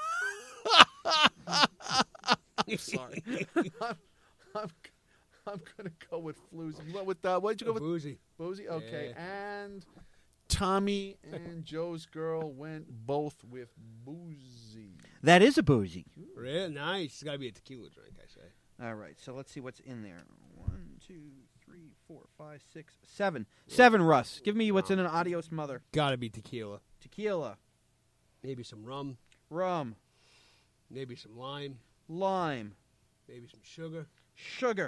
Sorry. I'm going to go with Floozy. You went with, what did you go with? Boozy. Boozy? Okay. Yeah. And Tommy and Joe's girl went both with Boozy. That is a boozy. Real nice. It's got to be a tequila drink, I say. All right, so let's see what's in there. 1, 2, 3, 4, 5, 6, 7. 7, Russ. Give me what's in an Adios Mother. Got to be tequila. Tequila. Maybe some rum. Rum. Maybe some lime. Lime. Maybe some sugar. Sugar.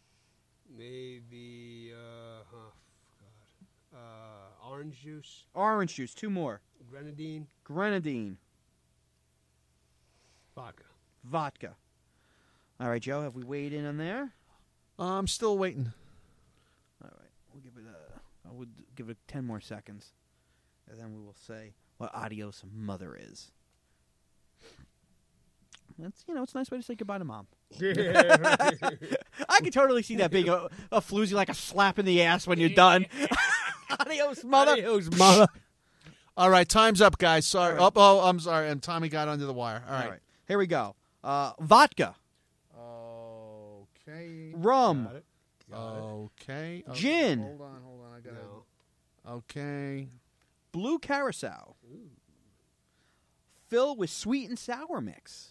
Maybe, orange juice. Orange juice. 2 more. Grenadine. Grenadine. Vodka. Vodka. All right, Joe, have we weighed in on there? I'm still waiting. All right, we'll give it 10 more seconds, and then we will say what Adios Mother is. That's it's a nice way to say goodbye to Mom. I can totally see that being a floozy, like a slap in the ass when you're done. Adios Mother. Adios, mother. All right, time's up, guys. Sorry. All right. Oh, I'm sorry. And Tommy got under the wire. All right. Here we go. Vodka. Okay. Rum. Okay. Gin. Hold on. I got it. Okay. Blue Curacao. Fill with sweet and sour mix.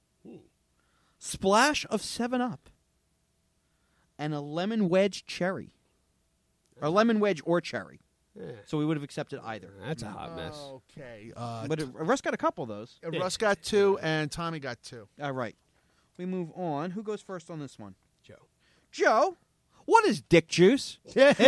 Splash of 7-Up. And a lemon wedge cherry. Or lemon wedge or cherry. Yeah. So we would have accepted either. That's a hot mess. Okay. But Russ got a couple of those. Russ got 2 and Tommy got 2. All right. We move on. Who goes first on this one? Joe. Joe? What is dick juice?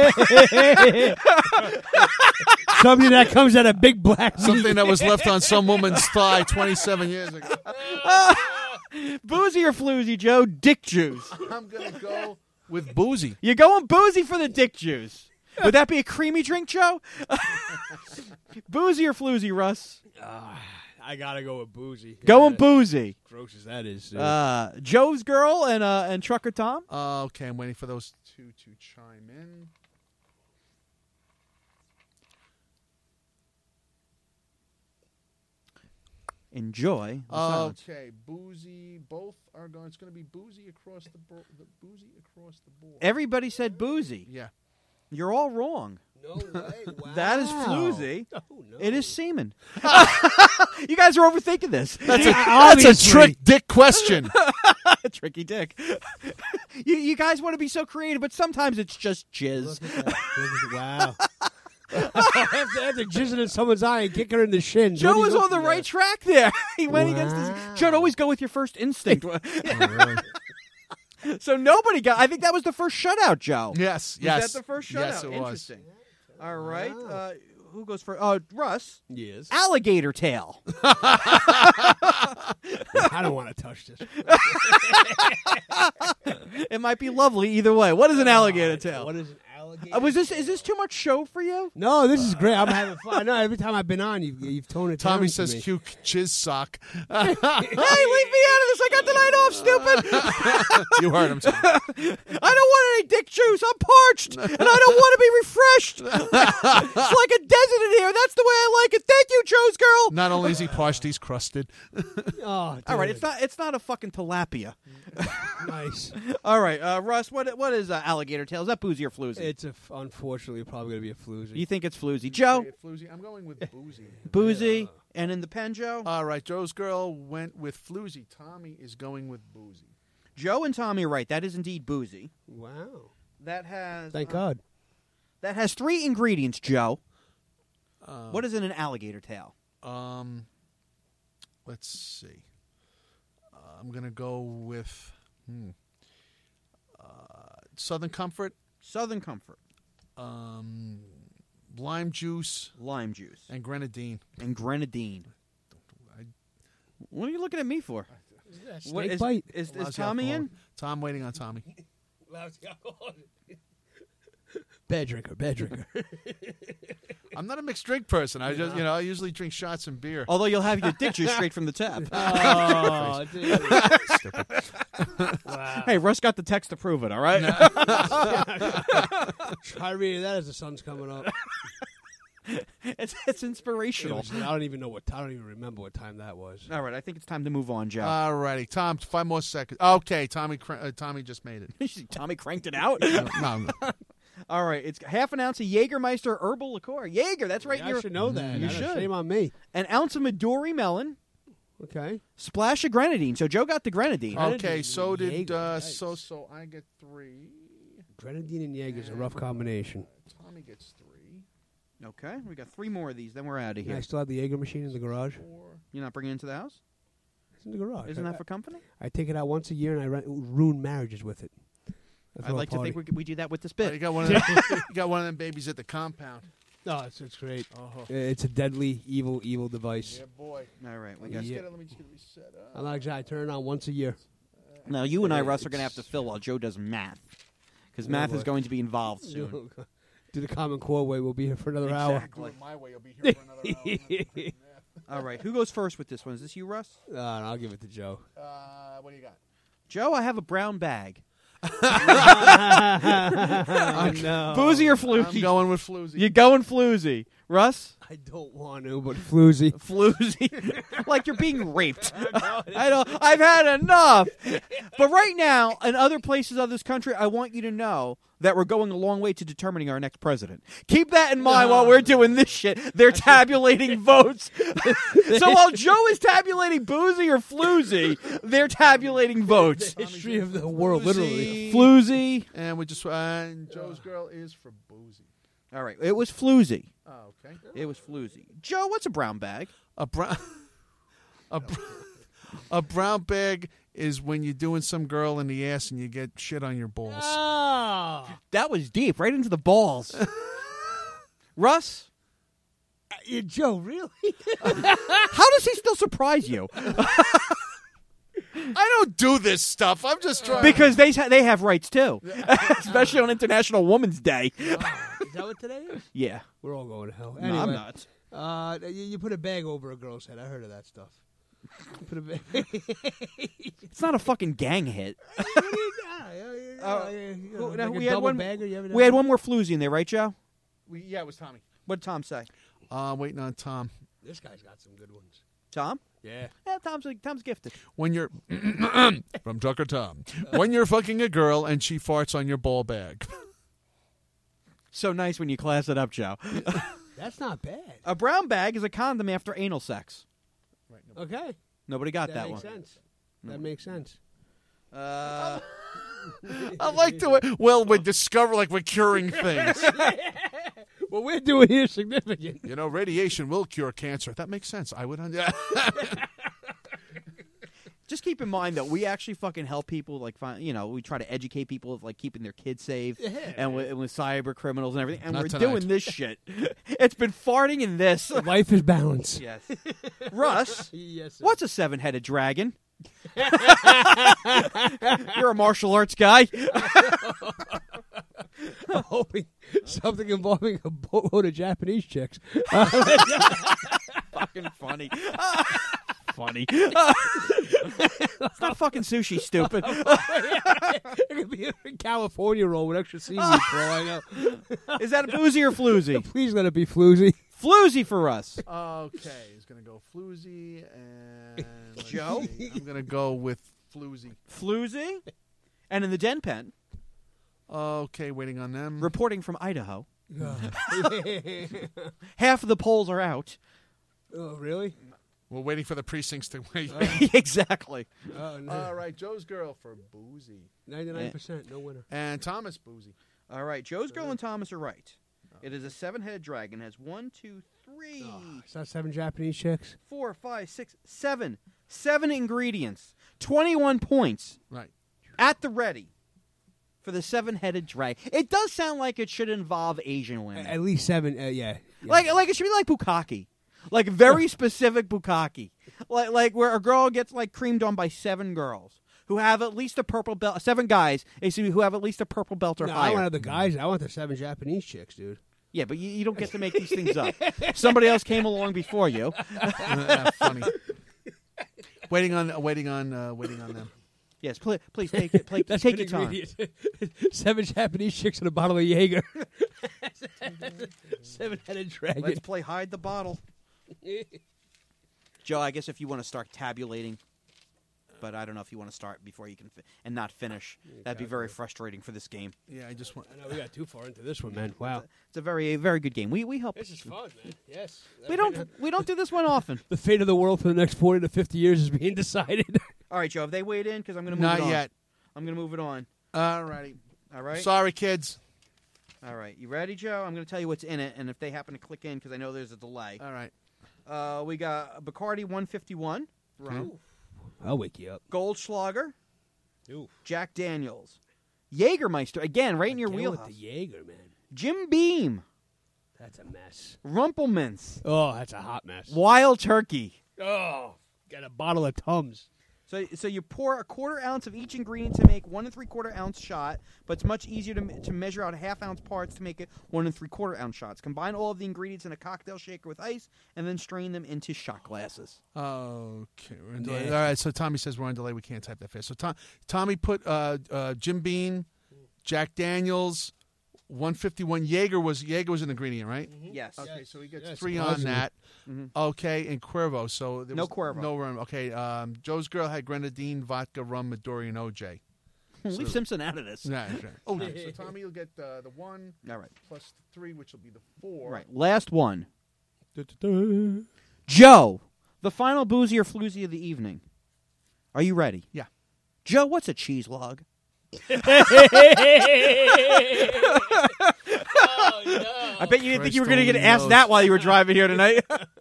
Something that comes out of big black. Something that was left on some woman's thigh 27 years ago. Boozy or floozy, Joe? Dick juice. I'm going to go with Boozy. You're going boozy for the dick juice. Would that be a creamy drink, Joe? Boozy or floozy, Russ? I gotta go with Boozy. Going boozy. Gross as that is. Joe's girl and Trucker Tom? Okay, I'm waiting for those 2 to chime in. Enjoy. the silence. Okay, Boozy. Both are going. It's going to be Boozy across the board. Everybody said boozy. Yeah. You're all wrong. No way. Wow. That is floozy. Oh, no. It is semen. You guys are overthinking this. That's a trick dick question. Tricky dick. You guys want to be so creative, but sometimes it's just jizz. Look at that. Wow. After jizzing in someone's eye and kick her in the shins. Joe was on the right track there. He went against his. Joe, always go with your first instinct. So nobody got. I think that was the first shutout, Joe. Yes. Was that the first shutout? Yes, it was. Interesting. All right. Who goes first? Russ. Yes. Alligator tail. I don't want to touch this. It might be lovely either way. What is an alligator tail? What is an alligator? Is this too much show for you? No, this is great. I'm having fun. No, every time I've been on, you've toned it down. Tommy for says me. cute jizz sock. Hey, leave me out of this. I got the night off, stupid. You heard him. Tommy. I don't want any dick juice. I'm parched, and I don't want to be refreshed. It's like a desert in here. That's the way I like it. Thank you, Joe's girl. Not only is he parched, he's crusted. Oh, All right, dude. it's not a fucking tilapia. Nice. All right, Russ, what is alligator tail? Is that boozy or floozy? It's unfortunately probably going to be a floozy. You think it's floozy, Joe? Hey, Floozy. I'm going with Boozy. Boozy, and in the pen, Joe. All right, Joe's girl went with Floozy. Tommy is going with Boozy. Joe and Tommy are right. That is indeed boozy. Wow. That has Thank God. That has 3 ingredients, Joe. What is in an alligator tail? Let's see. I'm going to go with Southern Comfort. Southern Comfort. lime juice, lime juice, and grenadine. What are you looking at me for? Snake bite. Is Lousy Tommy alcoholic. in? Tom waiting on Tommy. Bad drinker. I'm not a mixed drink person. I just, I usually drink shots and beer. Although you'll have your dick juice straight from the tap. Oh, dude. Wow. Hey, Russ got the text to prove it. All right. Try reading that as the sun's coming up. It's inspirational. I don't even remember what time that was. All right, I think it's time to move on, Joe. All righty, Tom. 5 more seconds. Okay, Tommy just made it. Tommy cranked it out. No. All right, it's half an ounce of Jägermeister herbal liqueur. Jaeger, that's right. Yeah, I should know that. You should. Shame on me. An ounce of Midori melon. Okay. Splash of grenadine. So Joe got the grenadine. Okay, so did Jaeger, so I get 3. Grenadine and Jaeger's a rough combination. Tommy gets 3. Okay, we got 3 more of these. Then we're out of And here. I still have the Jaeger machine in the garage. 4. You're not bringing it into the house? It's in the garage. Isn't that for company? I take it out once a year and I ruin marriages with it. I'd like to think we do that with this bit. You got one of them. You got one of them babies at the compound. No, it's great. Oh. It's a deadly, evil device. Yeah, boy. All right, we Let got. me Yeah. let me just get it reset up. I'm not exactly. I turn it on once a year. Now you and I, Russ, are going to have to fill while Joe does math, because math is boy. going to be involved soon. Do the Common Core way. We'll be here for another hour. Do it my way. You'll be here for another hour. All right, who goes first with this one? Is this you, Russ? No, I'll give it to Joe. What do you got? Joe, I have a brown bag. No. Boozy or I'm floozy? going with Floozy. You're going floozy. Russ? I don't want to, but floozy. Floozy. Like you're being raped. I know. I've had enough. But right now, in other places of this country, I want you to know that we're going a long way to determining our next president. Keep that in mind while we're doing this shit. They're tabulating votes. So while Joe is tabulating boozy or floozy, they're tabulating votes. History of the world, literally. Floozy. And we just and Joe's girl is for Boozy. All right. It was floozy. Oh, okay. It was floozy. Joe, what's a brown bag? A brown bag is when you're doing some girl in the ass and you get shit on your balls. Oh. That was deep, right into the balls. Russ? Joe, really? How does he still surprise you? I don't do this stuff. I'm just trying. Because they have rights too, especially on International Women's Day. Is that what today is? Yeah, We're all going to hell. no, Anyway, I'm not. You put a bag over a girl's head. I heard of that stuff. You put a bag. It's not a fucking gang hit. Like we a had double one. bag, or you ever We had one more floozy in there, right, Joe? Yeah, it was Tommy. What did Tom say? Waiting on Tom. This guy's got some good ones. Tom? Yeah. Yeah, Tom's gifted. When you're from Tucker Tom. When you're fucking a girl and she farts on your ball bag. So nice when you class it up, Joe. That's not bad. A brown bag is a condom after anal sex. Okay. Nobody got That that makes one. sense. That makes sense. I like the way. We're discovering, like we're curing things. What we're doing here is significant. You know, radiation will cure cancer. That makes sense. I would. Just keep in mind that we actually fucking help people, like, we try to educate people of, like, keeping their kids safe and with cyber criminals and everything. And Not we're tonight. doing this shit. It's been farting in this. Life is balance. Yes. Russ, Yes. Sir. what's a 7-headed dragon? You're a martial arts guy. I'm hoping something involving a boatload of Japanese chicks. Fucking funny. Funny. It's not fucking sushi, stupid. It could be a California roll with extra seaweed for all I know. Is that a boozy or floozy? Please let it be floozy. Floozy for us. Okay, he's gonna go Floozy and let's Joe? see. I'm gonna go with Floozy. Floozy. And in the den pen, Okay, waiting on them. reporting from Idaho, half of the polls are out. Oh, really? We're waiting for the precincts to wait. Exactly. Oh, no. All right, Joe's girl for Boozy 99%, no winner. and Thomas Boozy. All right, Joe's girl and Thomas are right. It is a 7-headed dragon. Has 1, 2, 3, It's not 7 Japanese chicks. 4, 5, 6, 7. 7 ingredients. 21 points Right. at the ready for the seven-headed dragon. It does sound like it should involve Asian women. At least 7. Yeah. Like it should be like bukkake, like very specific bukkake, like where a girl gets like creamed on by 7 girls who have at least a purple belt. 7 guys, who have at least a purple belt or No, higher. I want the guys. I want the 7 Japanese chicks, dude. Yeah, but you don't get to make these things up. Somebody else came along before you. Funny. Waiting on them. Yes, please take your time. 7 Japanese chicks and a bottle of Jaeger. 7-headed dragon. Let's play hide the bottle. Joe, I guess if you want to start tabulating, but I don't know if you want to start before you can and not finish. That'd be very frustrating for this game. Yeah, I just want. I know we got too far into this one, man. Wow. It's a very, very good game. We help. This is fun, man. Yes. We don't do this one often. The fate of the world for the next 40 to 50 years is being decided. All right, Joe, have they weighed in? Because I'm going to move it on. Not yet. I'm going to move it on. All righty. All right? Sorry, kids. All right. You ready, Joe? I'm going to tell you what's in it, and if they happen to click in, because I know there's a delay. All right. We got Bacardi 151. Rum. I'll wake you up. Goldschlager. Oof. Jack Daniels. Jägermeister. Again, right in your Again wheelhouse. with the Jaeger, man. Jim Beam. That's a mess. Rumpelmans. Oh, that's a hot mess. Wild Turkey. Oh, got a bottle of Tums. So you pour a 1/4 ounce of each ingredient to make 1 3/4 ounce shot, but it's much easier to measure out 1/2 ounce parts to make it 1 3/4 ounce shots. Combine all of the ingredients in a cocktail shaker with ice, and then strain them into shot glasses. Okay, we're in delay. All right, so Tommy says we're on delay. We can't type that fast. So Tommy put Jim Beam, Jack Daniels, 151. Jaeger was an ingredient, right? Yes. Okay, so he gets Yes, 3 on surprisingly. that. Mhm. Okay, and Cuervo. So there No was Cuervo. No rum. Okay, Joe's girl had grenadine, vodka, rum, Midori, and OJ. Leave Simpson out of this. Right. Oh, no. So Tommy, you'll get the 1 All right. plus 3, which will be the 4. Right. Last one. Joe, the final boozy or floozy of the evening. Are you ready? Yeah. Joe, what's a cheese log? Oh, no. I bet you didn't think you were Christ going to get only asked knows. that while you were driving here tonight.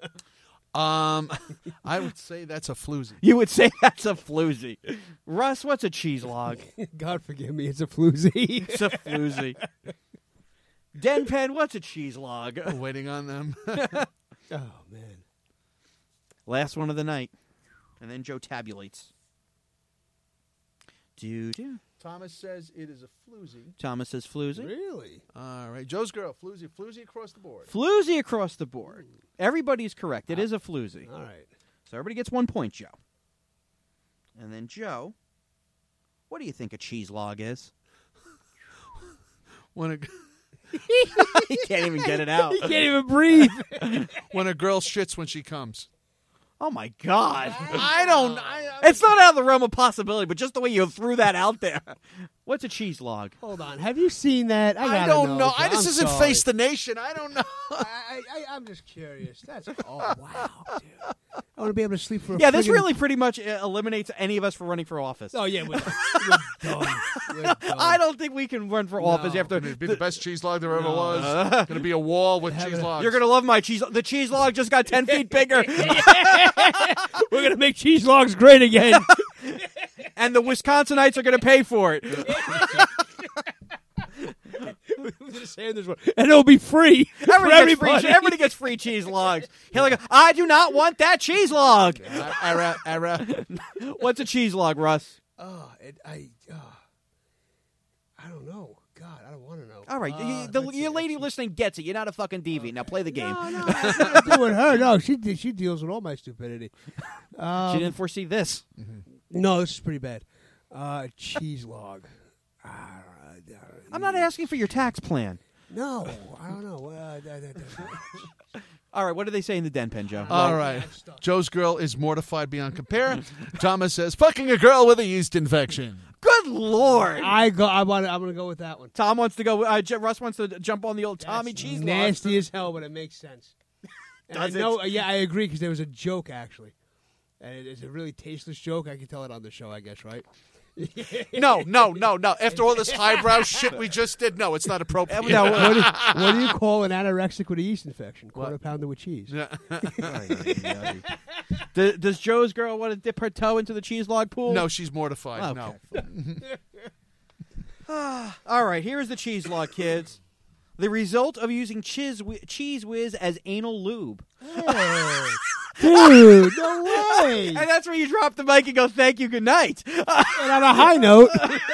I would say that's a floozy. You would say that's a floozy. Russ, what's a cheese log? God forgive me, it's a floozy. It's a floozy. Denpen, what's a cheese log? Waiting on them. Oh, man. Last one of the night. And then Joe tabulates. Do-do. Thomas says it is a floozy. Thomas says floozy. Really? All right, Joe's girl, floozy across the board. Floozy across the board. Everybody's correct. It is a floozy. All right. So everybody gets 1 point, Joe. And then Joe, what do you think a cheese log is? When a He can't even get it out. Can't even breathe. when a girl shits when she comes. Oh, my God. I don't. It's not out of the realm of possibility, but just the way you threw that out there. What's a cheese log? Hold on. Have you seen that? I gotta don't know. Joe. This I'm isn't sorry. Face the Nation. I don't know. I'm just curious. That's oh wow, dude. I want to be able to sleep for. Yeah, this friggin- really pretty much eliminates any of us from running for office. Oh yeah, we're done. We're done. I don't think we can run for office after. It'd be the best cheese log there ever No. was. Going to be a wall with cheese logs. You're gonna love my cheese. The cheese log just got 10 feet bigger, We're gonna make cheese logs great again. and the Wisconsinites are gonna pay for it. We're gonna say this one, and it'll be free for everybody. Everybody gets free cheese logs. He'll like, I do not want that cheese log. Era. What's a cheese log, Russ? I don't know. God, I don't want to know. All right, your lady listening gets it. You're not a fucking deviant. Now play the game. No, it's not to do with her. No, she deals with all my stupidity. She didn't foresee this. No, this is pretty bad. Cheese log. I'm not asking for your tax plan. No, I don't know. All right, what do they say in the den pen, Joe? All right. Joe's girl is mortified beyond compare. Thomas says, fucking a girl with a yeast infection. Good Lord. I'm gonna go with that one. Tom wants to go. Russ wants to jump on the old Tommy That's cheese log. nasty as hell, but it makes sense. And Does it? know, yeah, I agree because there was a joke actually, and it's a really tasteless joke. I can tell it on the show, I guess, right? No. After all this highbrow shit we just did, no, it's not appropriate. No, What do you call an anorexic with a yeast infection? Quarter pounder with cheese. Does Joe's girl want to dip her toe into the cheese log pool? No, she's mortified. Okay. No. All right, here's the cheese law, kids. The result of using Cheese Whiz as anal lube. Dude, no way. And that's where you drop the mic and go, thank you, good night. And on a high note.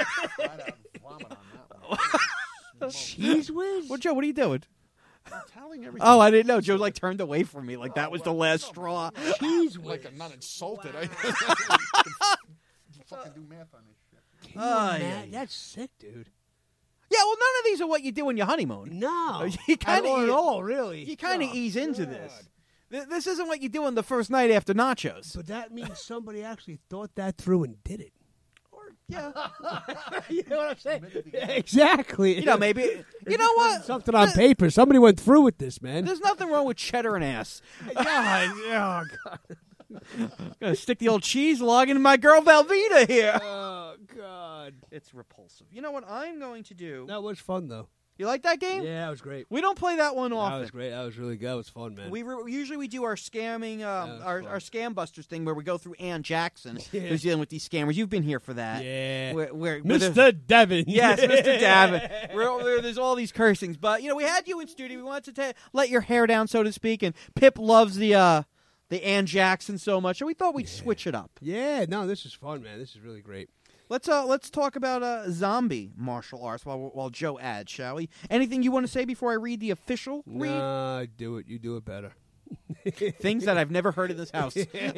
Cheese Whiz? Well, Joe, what are you doing? I'm telling everything. Oh, I didn't know. Joe turned away from me like that was the last straw. Cheese Whiz. Like I'm not insulted. I fucking do math on this shit. Man, that's sick, dude. Yeah, well, none of these are what you do when you honeymoon. No. You kind At of all, really. You kind of ease into this. This isn't what you do on the first night after nachos. But that means somebody actually thought that through and did it. Yeah. You know what I'm saying? Exactly. You know, maybe. You know what? Something on paper. Somebody went through with this, man. There's nothing wrong with cheddar and ass. God. Gonna stick the old cheese log into my girl Velveeta here. Oh, God. It's repulsive. You know what I'm going to do? That was fun, though. You like that game? Yeah, that was great. We don't play that one often. That was great. That was really good. That was fun, man. Usually we do our scamming, our fun. Scam Busters thing where we go through Ann Jackson, Yeah. who's dealing with these scammers. You've been here for that. Yeah. Where Mr. Devin. Yes, Mr. Davin. There's all these cursings, but we had you in studio. We wanted to let your hair down, so to speak. And Pip loves the Ann Jackson so much, so we thought we'd switch it up. Yeah, no, this is fun, man. This is really great. Let's talk about zombie martial arts while Joe adds, shall we? Anything you want to say before I read the official read? Nah, do it. You do it better. Things that I've never heard in this house.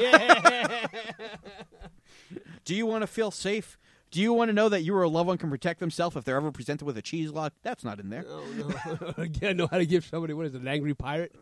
Do you want to feel safe? Do you want to know that your loved one can protect themselves if they're ever presented with a cheese log? That's not in there. Oh, no. Again, know how to give somebody, what is it, an angry pirate?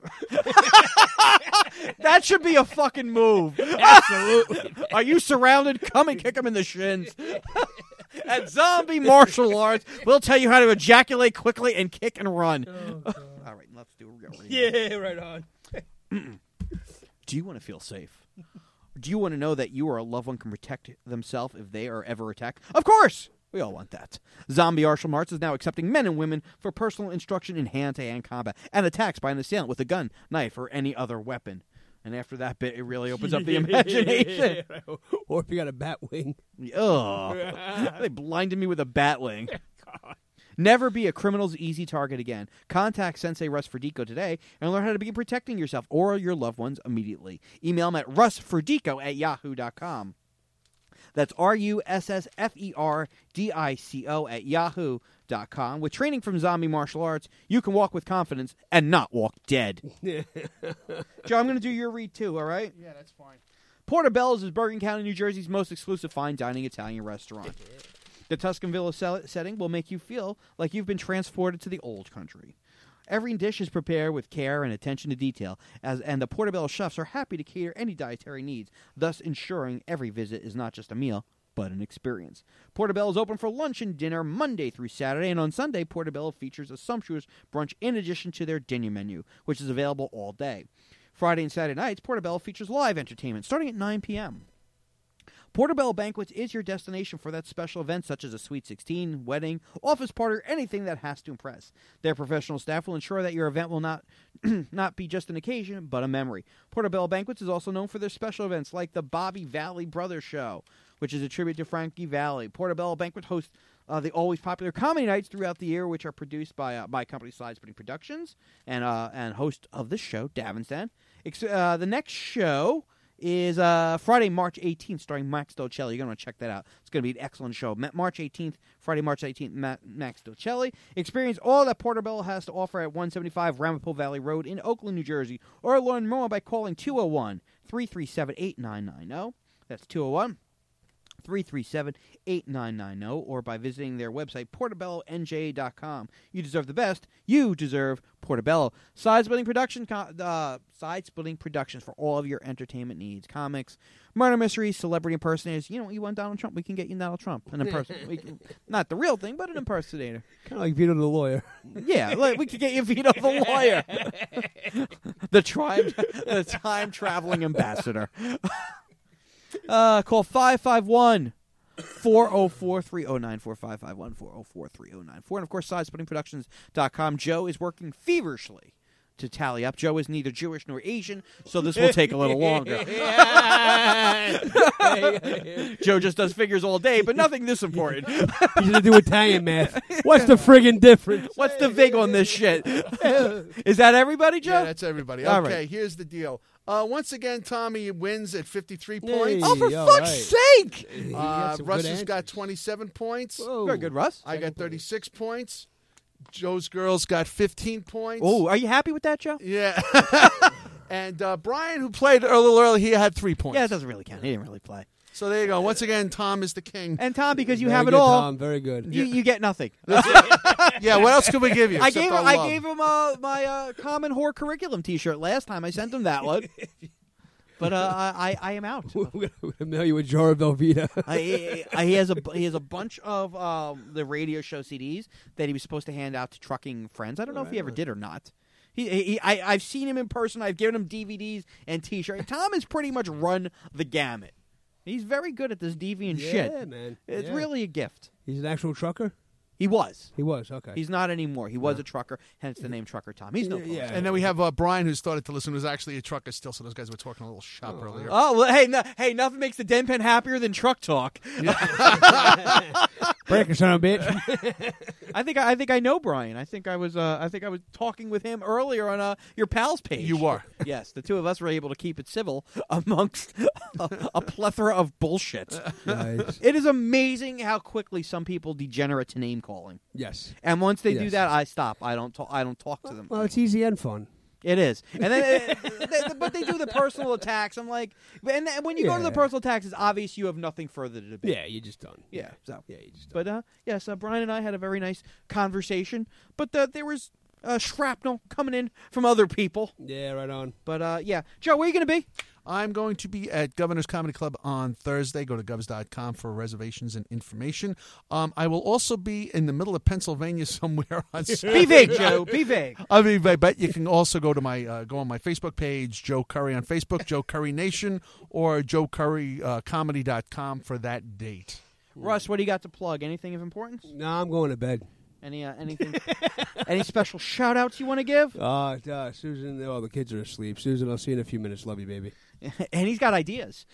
That should be a fucking move. Absolutely. Are you surrounded? Come and kick them in the shins. At Zombie Martial Arts, we'll tell you how to ejaculate quickly and kick and run. Oh, All right, let's do it. yeah, right on. Do you want to feel safe? Do you want to know that your loved one can protect themselves if they are ever attacked? Of course! We all want that. Zombie Martial Arts is now accepting men and women for personal instruction in hand-to-hand combat and attacks by an assailant with a gun, knife, or any other weapon. And after that bit, it really opens up the imagination. Or if you got a bat wing. Ugh. They blinded me with a bat wing. Never be a criminal's easy target again. Contact Sensei Russ Ferdico today and learn how to begin protecting yourself or your loved ones immediately. Email him at russferdico@yahoo.com. That's RUSSFERDICO@yahoo.com. With training from Zombie Martial Arts, you can walk with confidence and not walk dead. Joe, I'm going to do your read too, all right? Yeah, that's fine. Portobello's is Bergen County, New Jersey's most exclusive fine dining Italian restaurant. The Tuscan Villa setting will make you feel like you've been transported to the old country. Every dish is prepared with care and attention to detail, and the Portobello chefs are happy to cater any dietary needs, thus ensuring every visit is not just a meal, but an experience. Portobello is open for lunch and dinner Monday through Saturday, and on Sunday, Portobello features a sumptuous brunch in addition to their dinner menu, which is available all day. Friday and Saturday nights, Portobello features live entertainment starting at 9 p.m. Portobello Banquets is your destination for that special event such as a Sweet 16, wedding, office party, or anything that has to impress. Their professional staff will ensure that your event will not be just an occasion, but a memory. Portobello Banquets is also known for their special events like the Bobby Valley Brothers Show, which is a tribute to Frankie Valli. Portobello Banquet hosts the always popular comedy nights throughout the year, which are produced by company Side Splitting Productions and host of this show, Davinston. The next show is Friday, March 18th, starring Max Dolcelli. You're going to want to check that out. It's going to be an excellent show. March 18th, Friday, March 18th, Max Dolcelli. Experience all that Portobello has to offer at 175 Ramapo Valley Road in Oakland, New Jersey, or learn more by calling 201-337-8990. That's 201-337-8990, or by visiting their website, portobellonj.com. You deserve the best. You deserve Portobello. Side Splitting Productions for all of your entertainment needs. Comics, murder mysteries, celebrity impersonators. You know what you want, Donald Trump? We can get you Donald Trump. An impersonator. Not the real thing, but an impersonator. Kind of like Vito the lawyer. Yeah, we could get you Vito the lawyer. the time-traveling ambassador. Call 551-404-3094, 551-404-3094. And, of course, SideSplittingProductions.com. Joe is working feverishly to tally up. Joe is neither Jewish nor Asian, so this will take a little longer. Joe just does figures all day, but nothing this important. He's going to do Italian math. What's the friggin' difference? What's the vig on this shit? Is that everybody, Joe? Yeah, that's everybody. All Okay, right. Here's the deal. Once again, Tommy wins at 53 points. Oh, for All fuck's right. sake! He got some Russ good has got answers. 27 points. Whoa. Very good, Russ. I got 36 points. Joe's girls got 15 points. Oh, are you happy with that, Joe? Yeah. And Brian, who played a little early, he had 3 points. Yeah, it doesn't really count. He didn't really play. So there you go. Once again, Tom is the king. And Tom, because you Very have it good, all, Tom. Very good. you get nothing. Yeah, what else could we give you? I except gave our I love? gave him my Common Whore Curriculum T-shirt last time. I sent him that one. But I am out. We're going to mail you a jar of Velveeta. He has a bunch of the radio show CDs that he was supposed to hand out to trucking friends. I don't know if he ever did or not. I've seen him in person. I've given him DVDs and T-shirts. Tom has pretty much run the gamut. He's very good at this deviant shit. Yeah, man. It's Yeah. really a gift. He's an actual trucker? He was. He was, okay. He's not anymore. He was a trucker, hence the name Trucker Tom. He's no closer. Yeah. And then we have Brian, who started to listen, who's actually a trucker still. So those guys were talking a little shop earlier. Oh, well, hey, nothing makes the Den Pen happier than truck talk. Breaker, son of a bitch. I think I know Brian. I think I was talking with him earlier on your pals page. You were. Yes, the two of us were able to keep it civil amongst a plethora of bullshit. Nice. It is amazing how quickly some people degenerate to name calling. Yes. And once they do Yes. that, I stop. I don't talk to them. Well, it's easy and fun. It is, and then but they do the personal attacks. I'm like, and when you go to the Yeah. personal attacks, it's obvious you have nothing further to debate. Yeah, you're just done. Yeah. So, Yeah, you just done. but yes, Brian and I had a very nice conversation. But there was shrapnel coming in from other people. Yeah, right on. But yeah, Joe, where are you going to be? I'm going to be at Governor's Comedy Club on Thursday. Go to govs.com for reservations and information. I will also be in the middle of Pennsylvania somewhere on Be Saturday. vague, Joe. Be vague. I mean, but you can also go to my go on my Facebook page, Joe Curry on Facebook, Joe Curry Nation, or joecurrycomedy.com for that date. Russ, what do you got to plug? Anything of importance? No, I'm going to bed. Anything? Any special shout outs you want to give? Susan, the kids are asleep. Susan, I'll see you in a few minutes. Love you, baby. And he's got ideas.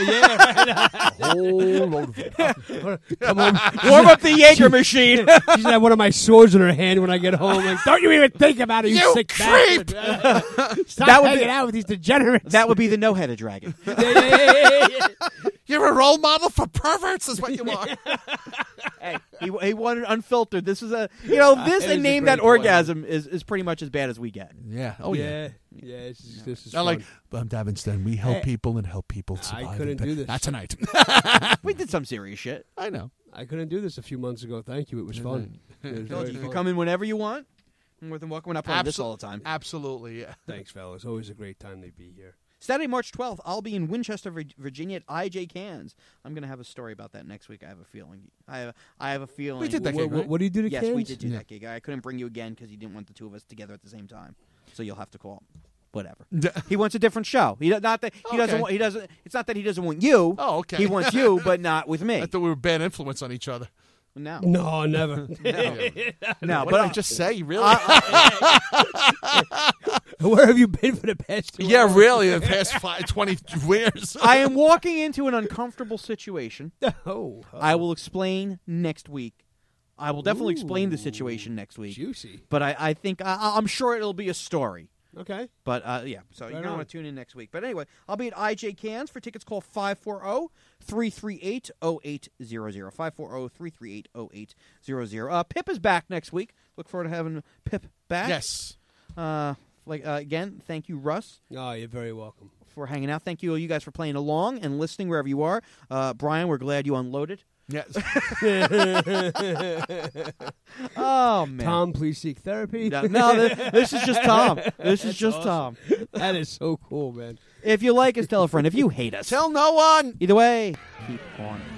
Whole load of it. Come on. Warm up the Jaeger machine. She's going to have one of my swords in her hand when I get home. Like, don't you even think about it, you sick creep! bastard. Stop That would hanging be- out with these degenerates. That would be the no-headed dragon. You're a role model for perverts, is what you are. Hey, he wanted unfiltered. This is this It and is a Name great That Orgasm is pretty much as bad as we get. Yeah. Oh, yeah. Yeah, this is Not like, fun. I'm Davinstein. We help Hey, people and help people survive. I couldn't do this. Not tonight. We did some serious shit. I know. I couldn't do this a few months ago. Thank you. It was fun. It was very You fun. can come in whenever you want. I'm more than welcome. We're not playing this all the time. Absolutely, yeah. Thanks, fellas. Always a great time to be here. Saturday, March 12th, I'll be in Winchester, Virginia at IJ Cans. I'm going to have a story about that next week. I have a feeling. I have a feeling. We did that gig, right? What do you do to Yes, kids? we did do that gig. I couldn't bring you again because you didn't want the two of us together at the same time. So you'll have to call. Whatever. He wants a different show. Not that he doesn't. Okay. He doesn't. It's not that he doesn't want you. Oh, okay. He wants you, but not with me. I thought we were bad influence on each other. No. No, never. No, What but did I just say? Really? Where have you been for the past 2 yeah, hours? really. The past 20 years. I am walking into an uncomfortable situation. Oh, I will explain next week. I will definitely explain the situation next week. juicy. But I think I'm sure it'll be a story. Okay. But yeah, so you're going to want to tune in next week. But anyway, I'll be at IJ Cans. For tickets, call 540-338-0800. 540-338-0800. Pip is back next week. Look forward to having Pip back. Yes. Again, thank you, Russ, Oh, you're very welcome. for hanging out. Thank you, all you guys, for playing along and listening wherever you are. Brian, we're glad you unloaded. Yes. Oh, man. Tom, please seek therapy. No, this is just Tom. This is just Tom. That is so cool, man. If you like us, tell a friend. If you hate us, Tell no one. either way, keep on.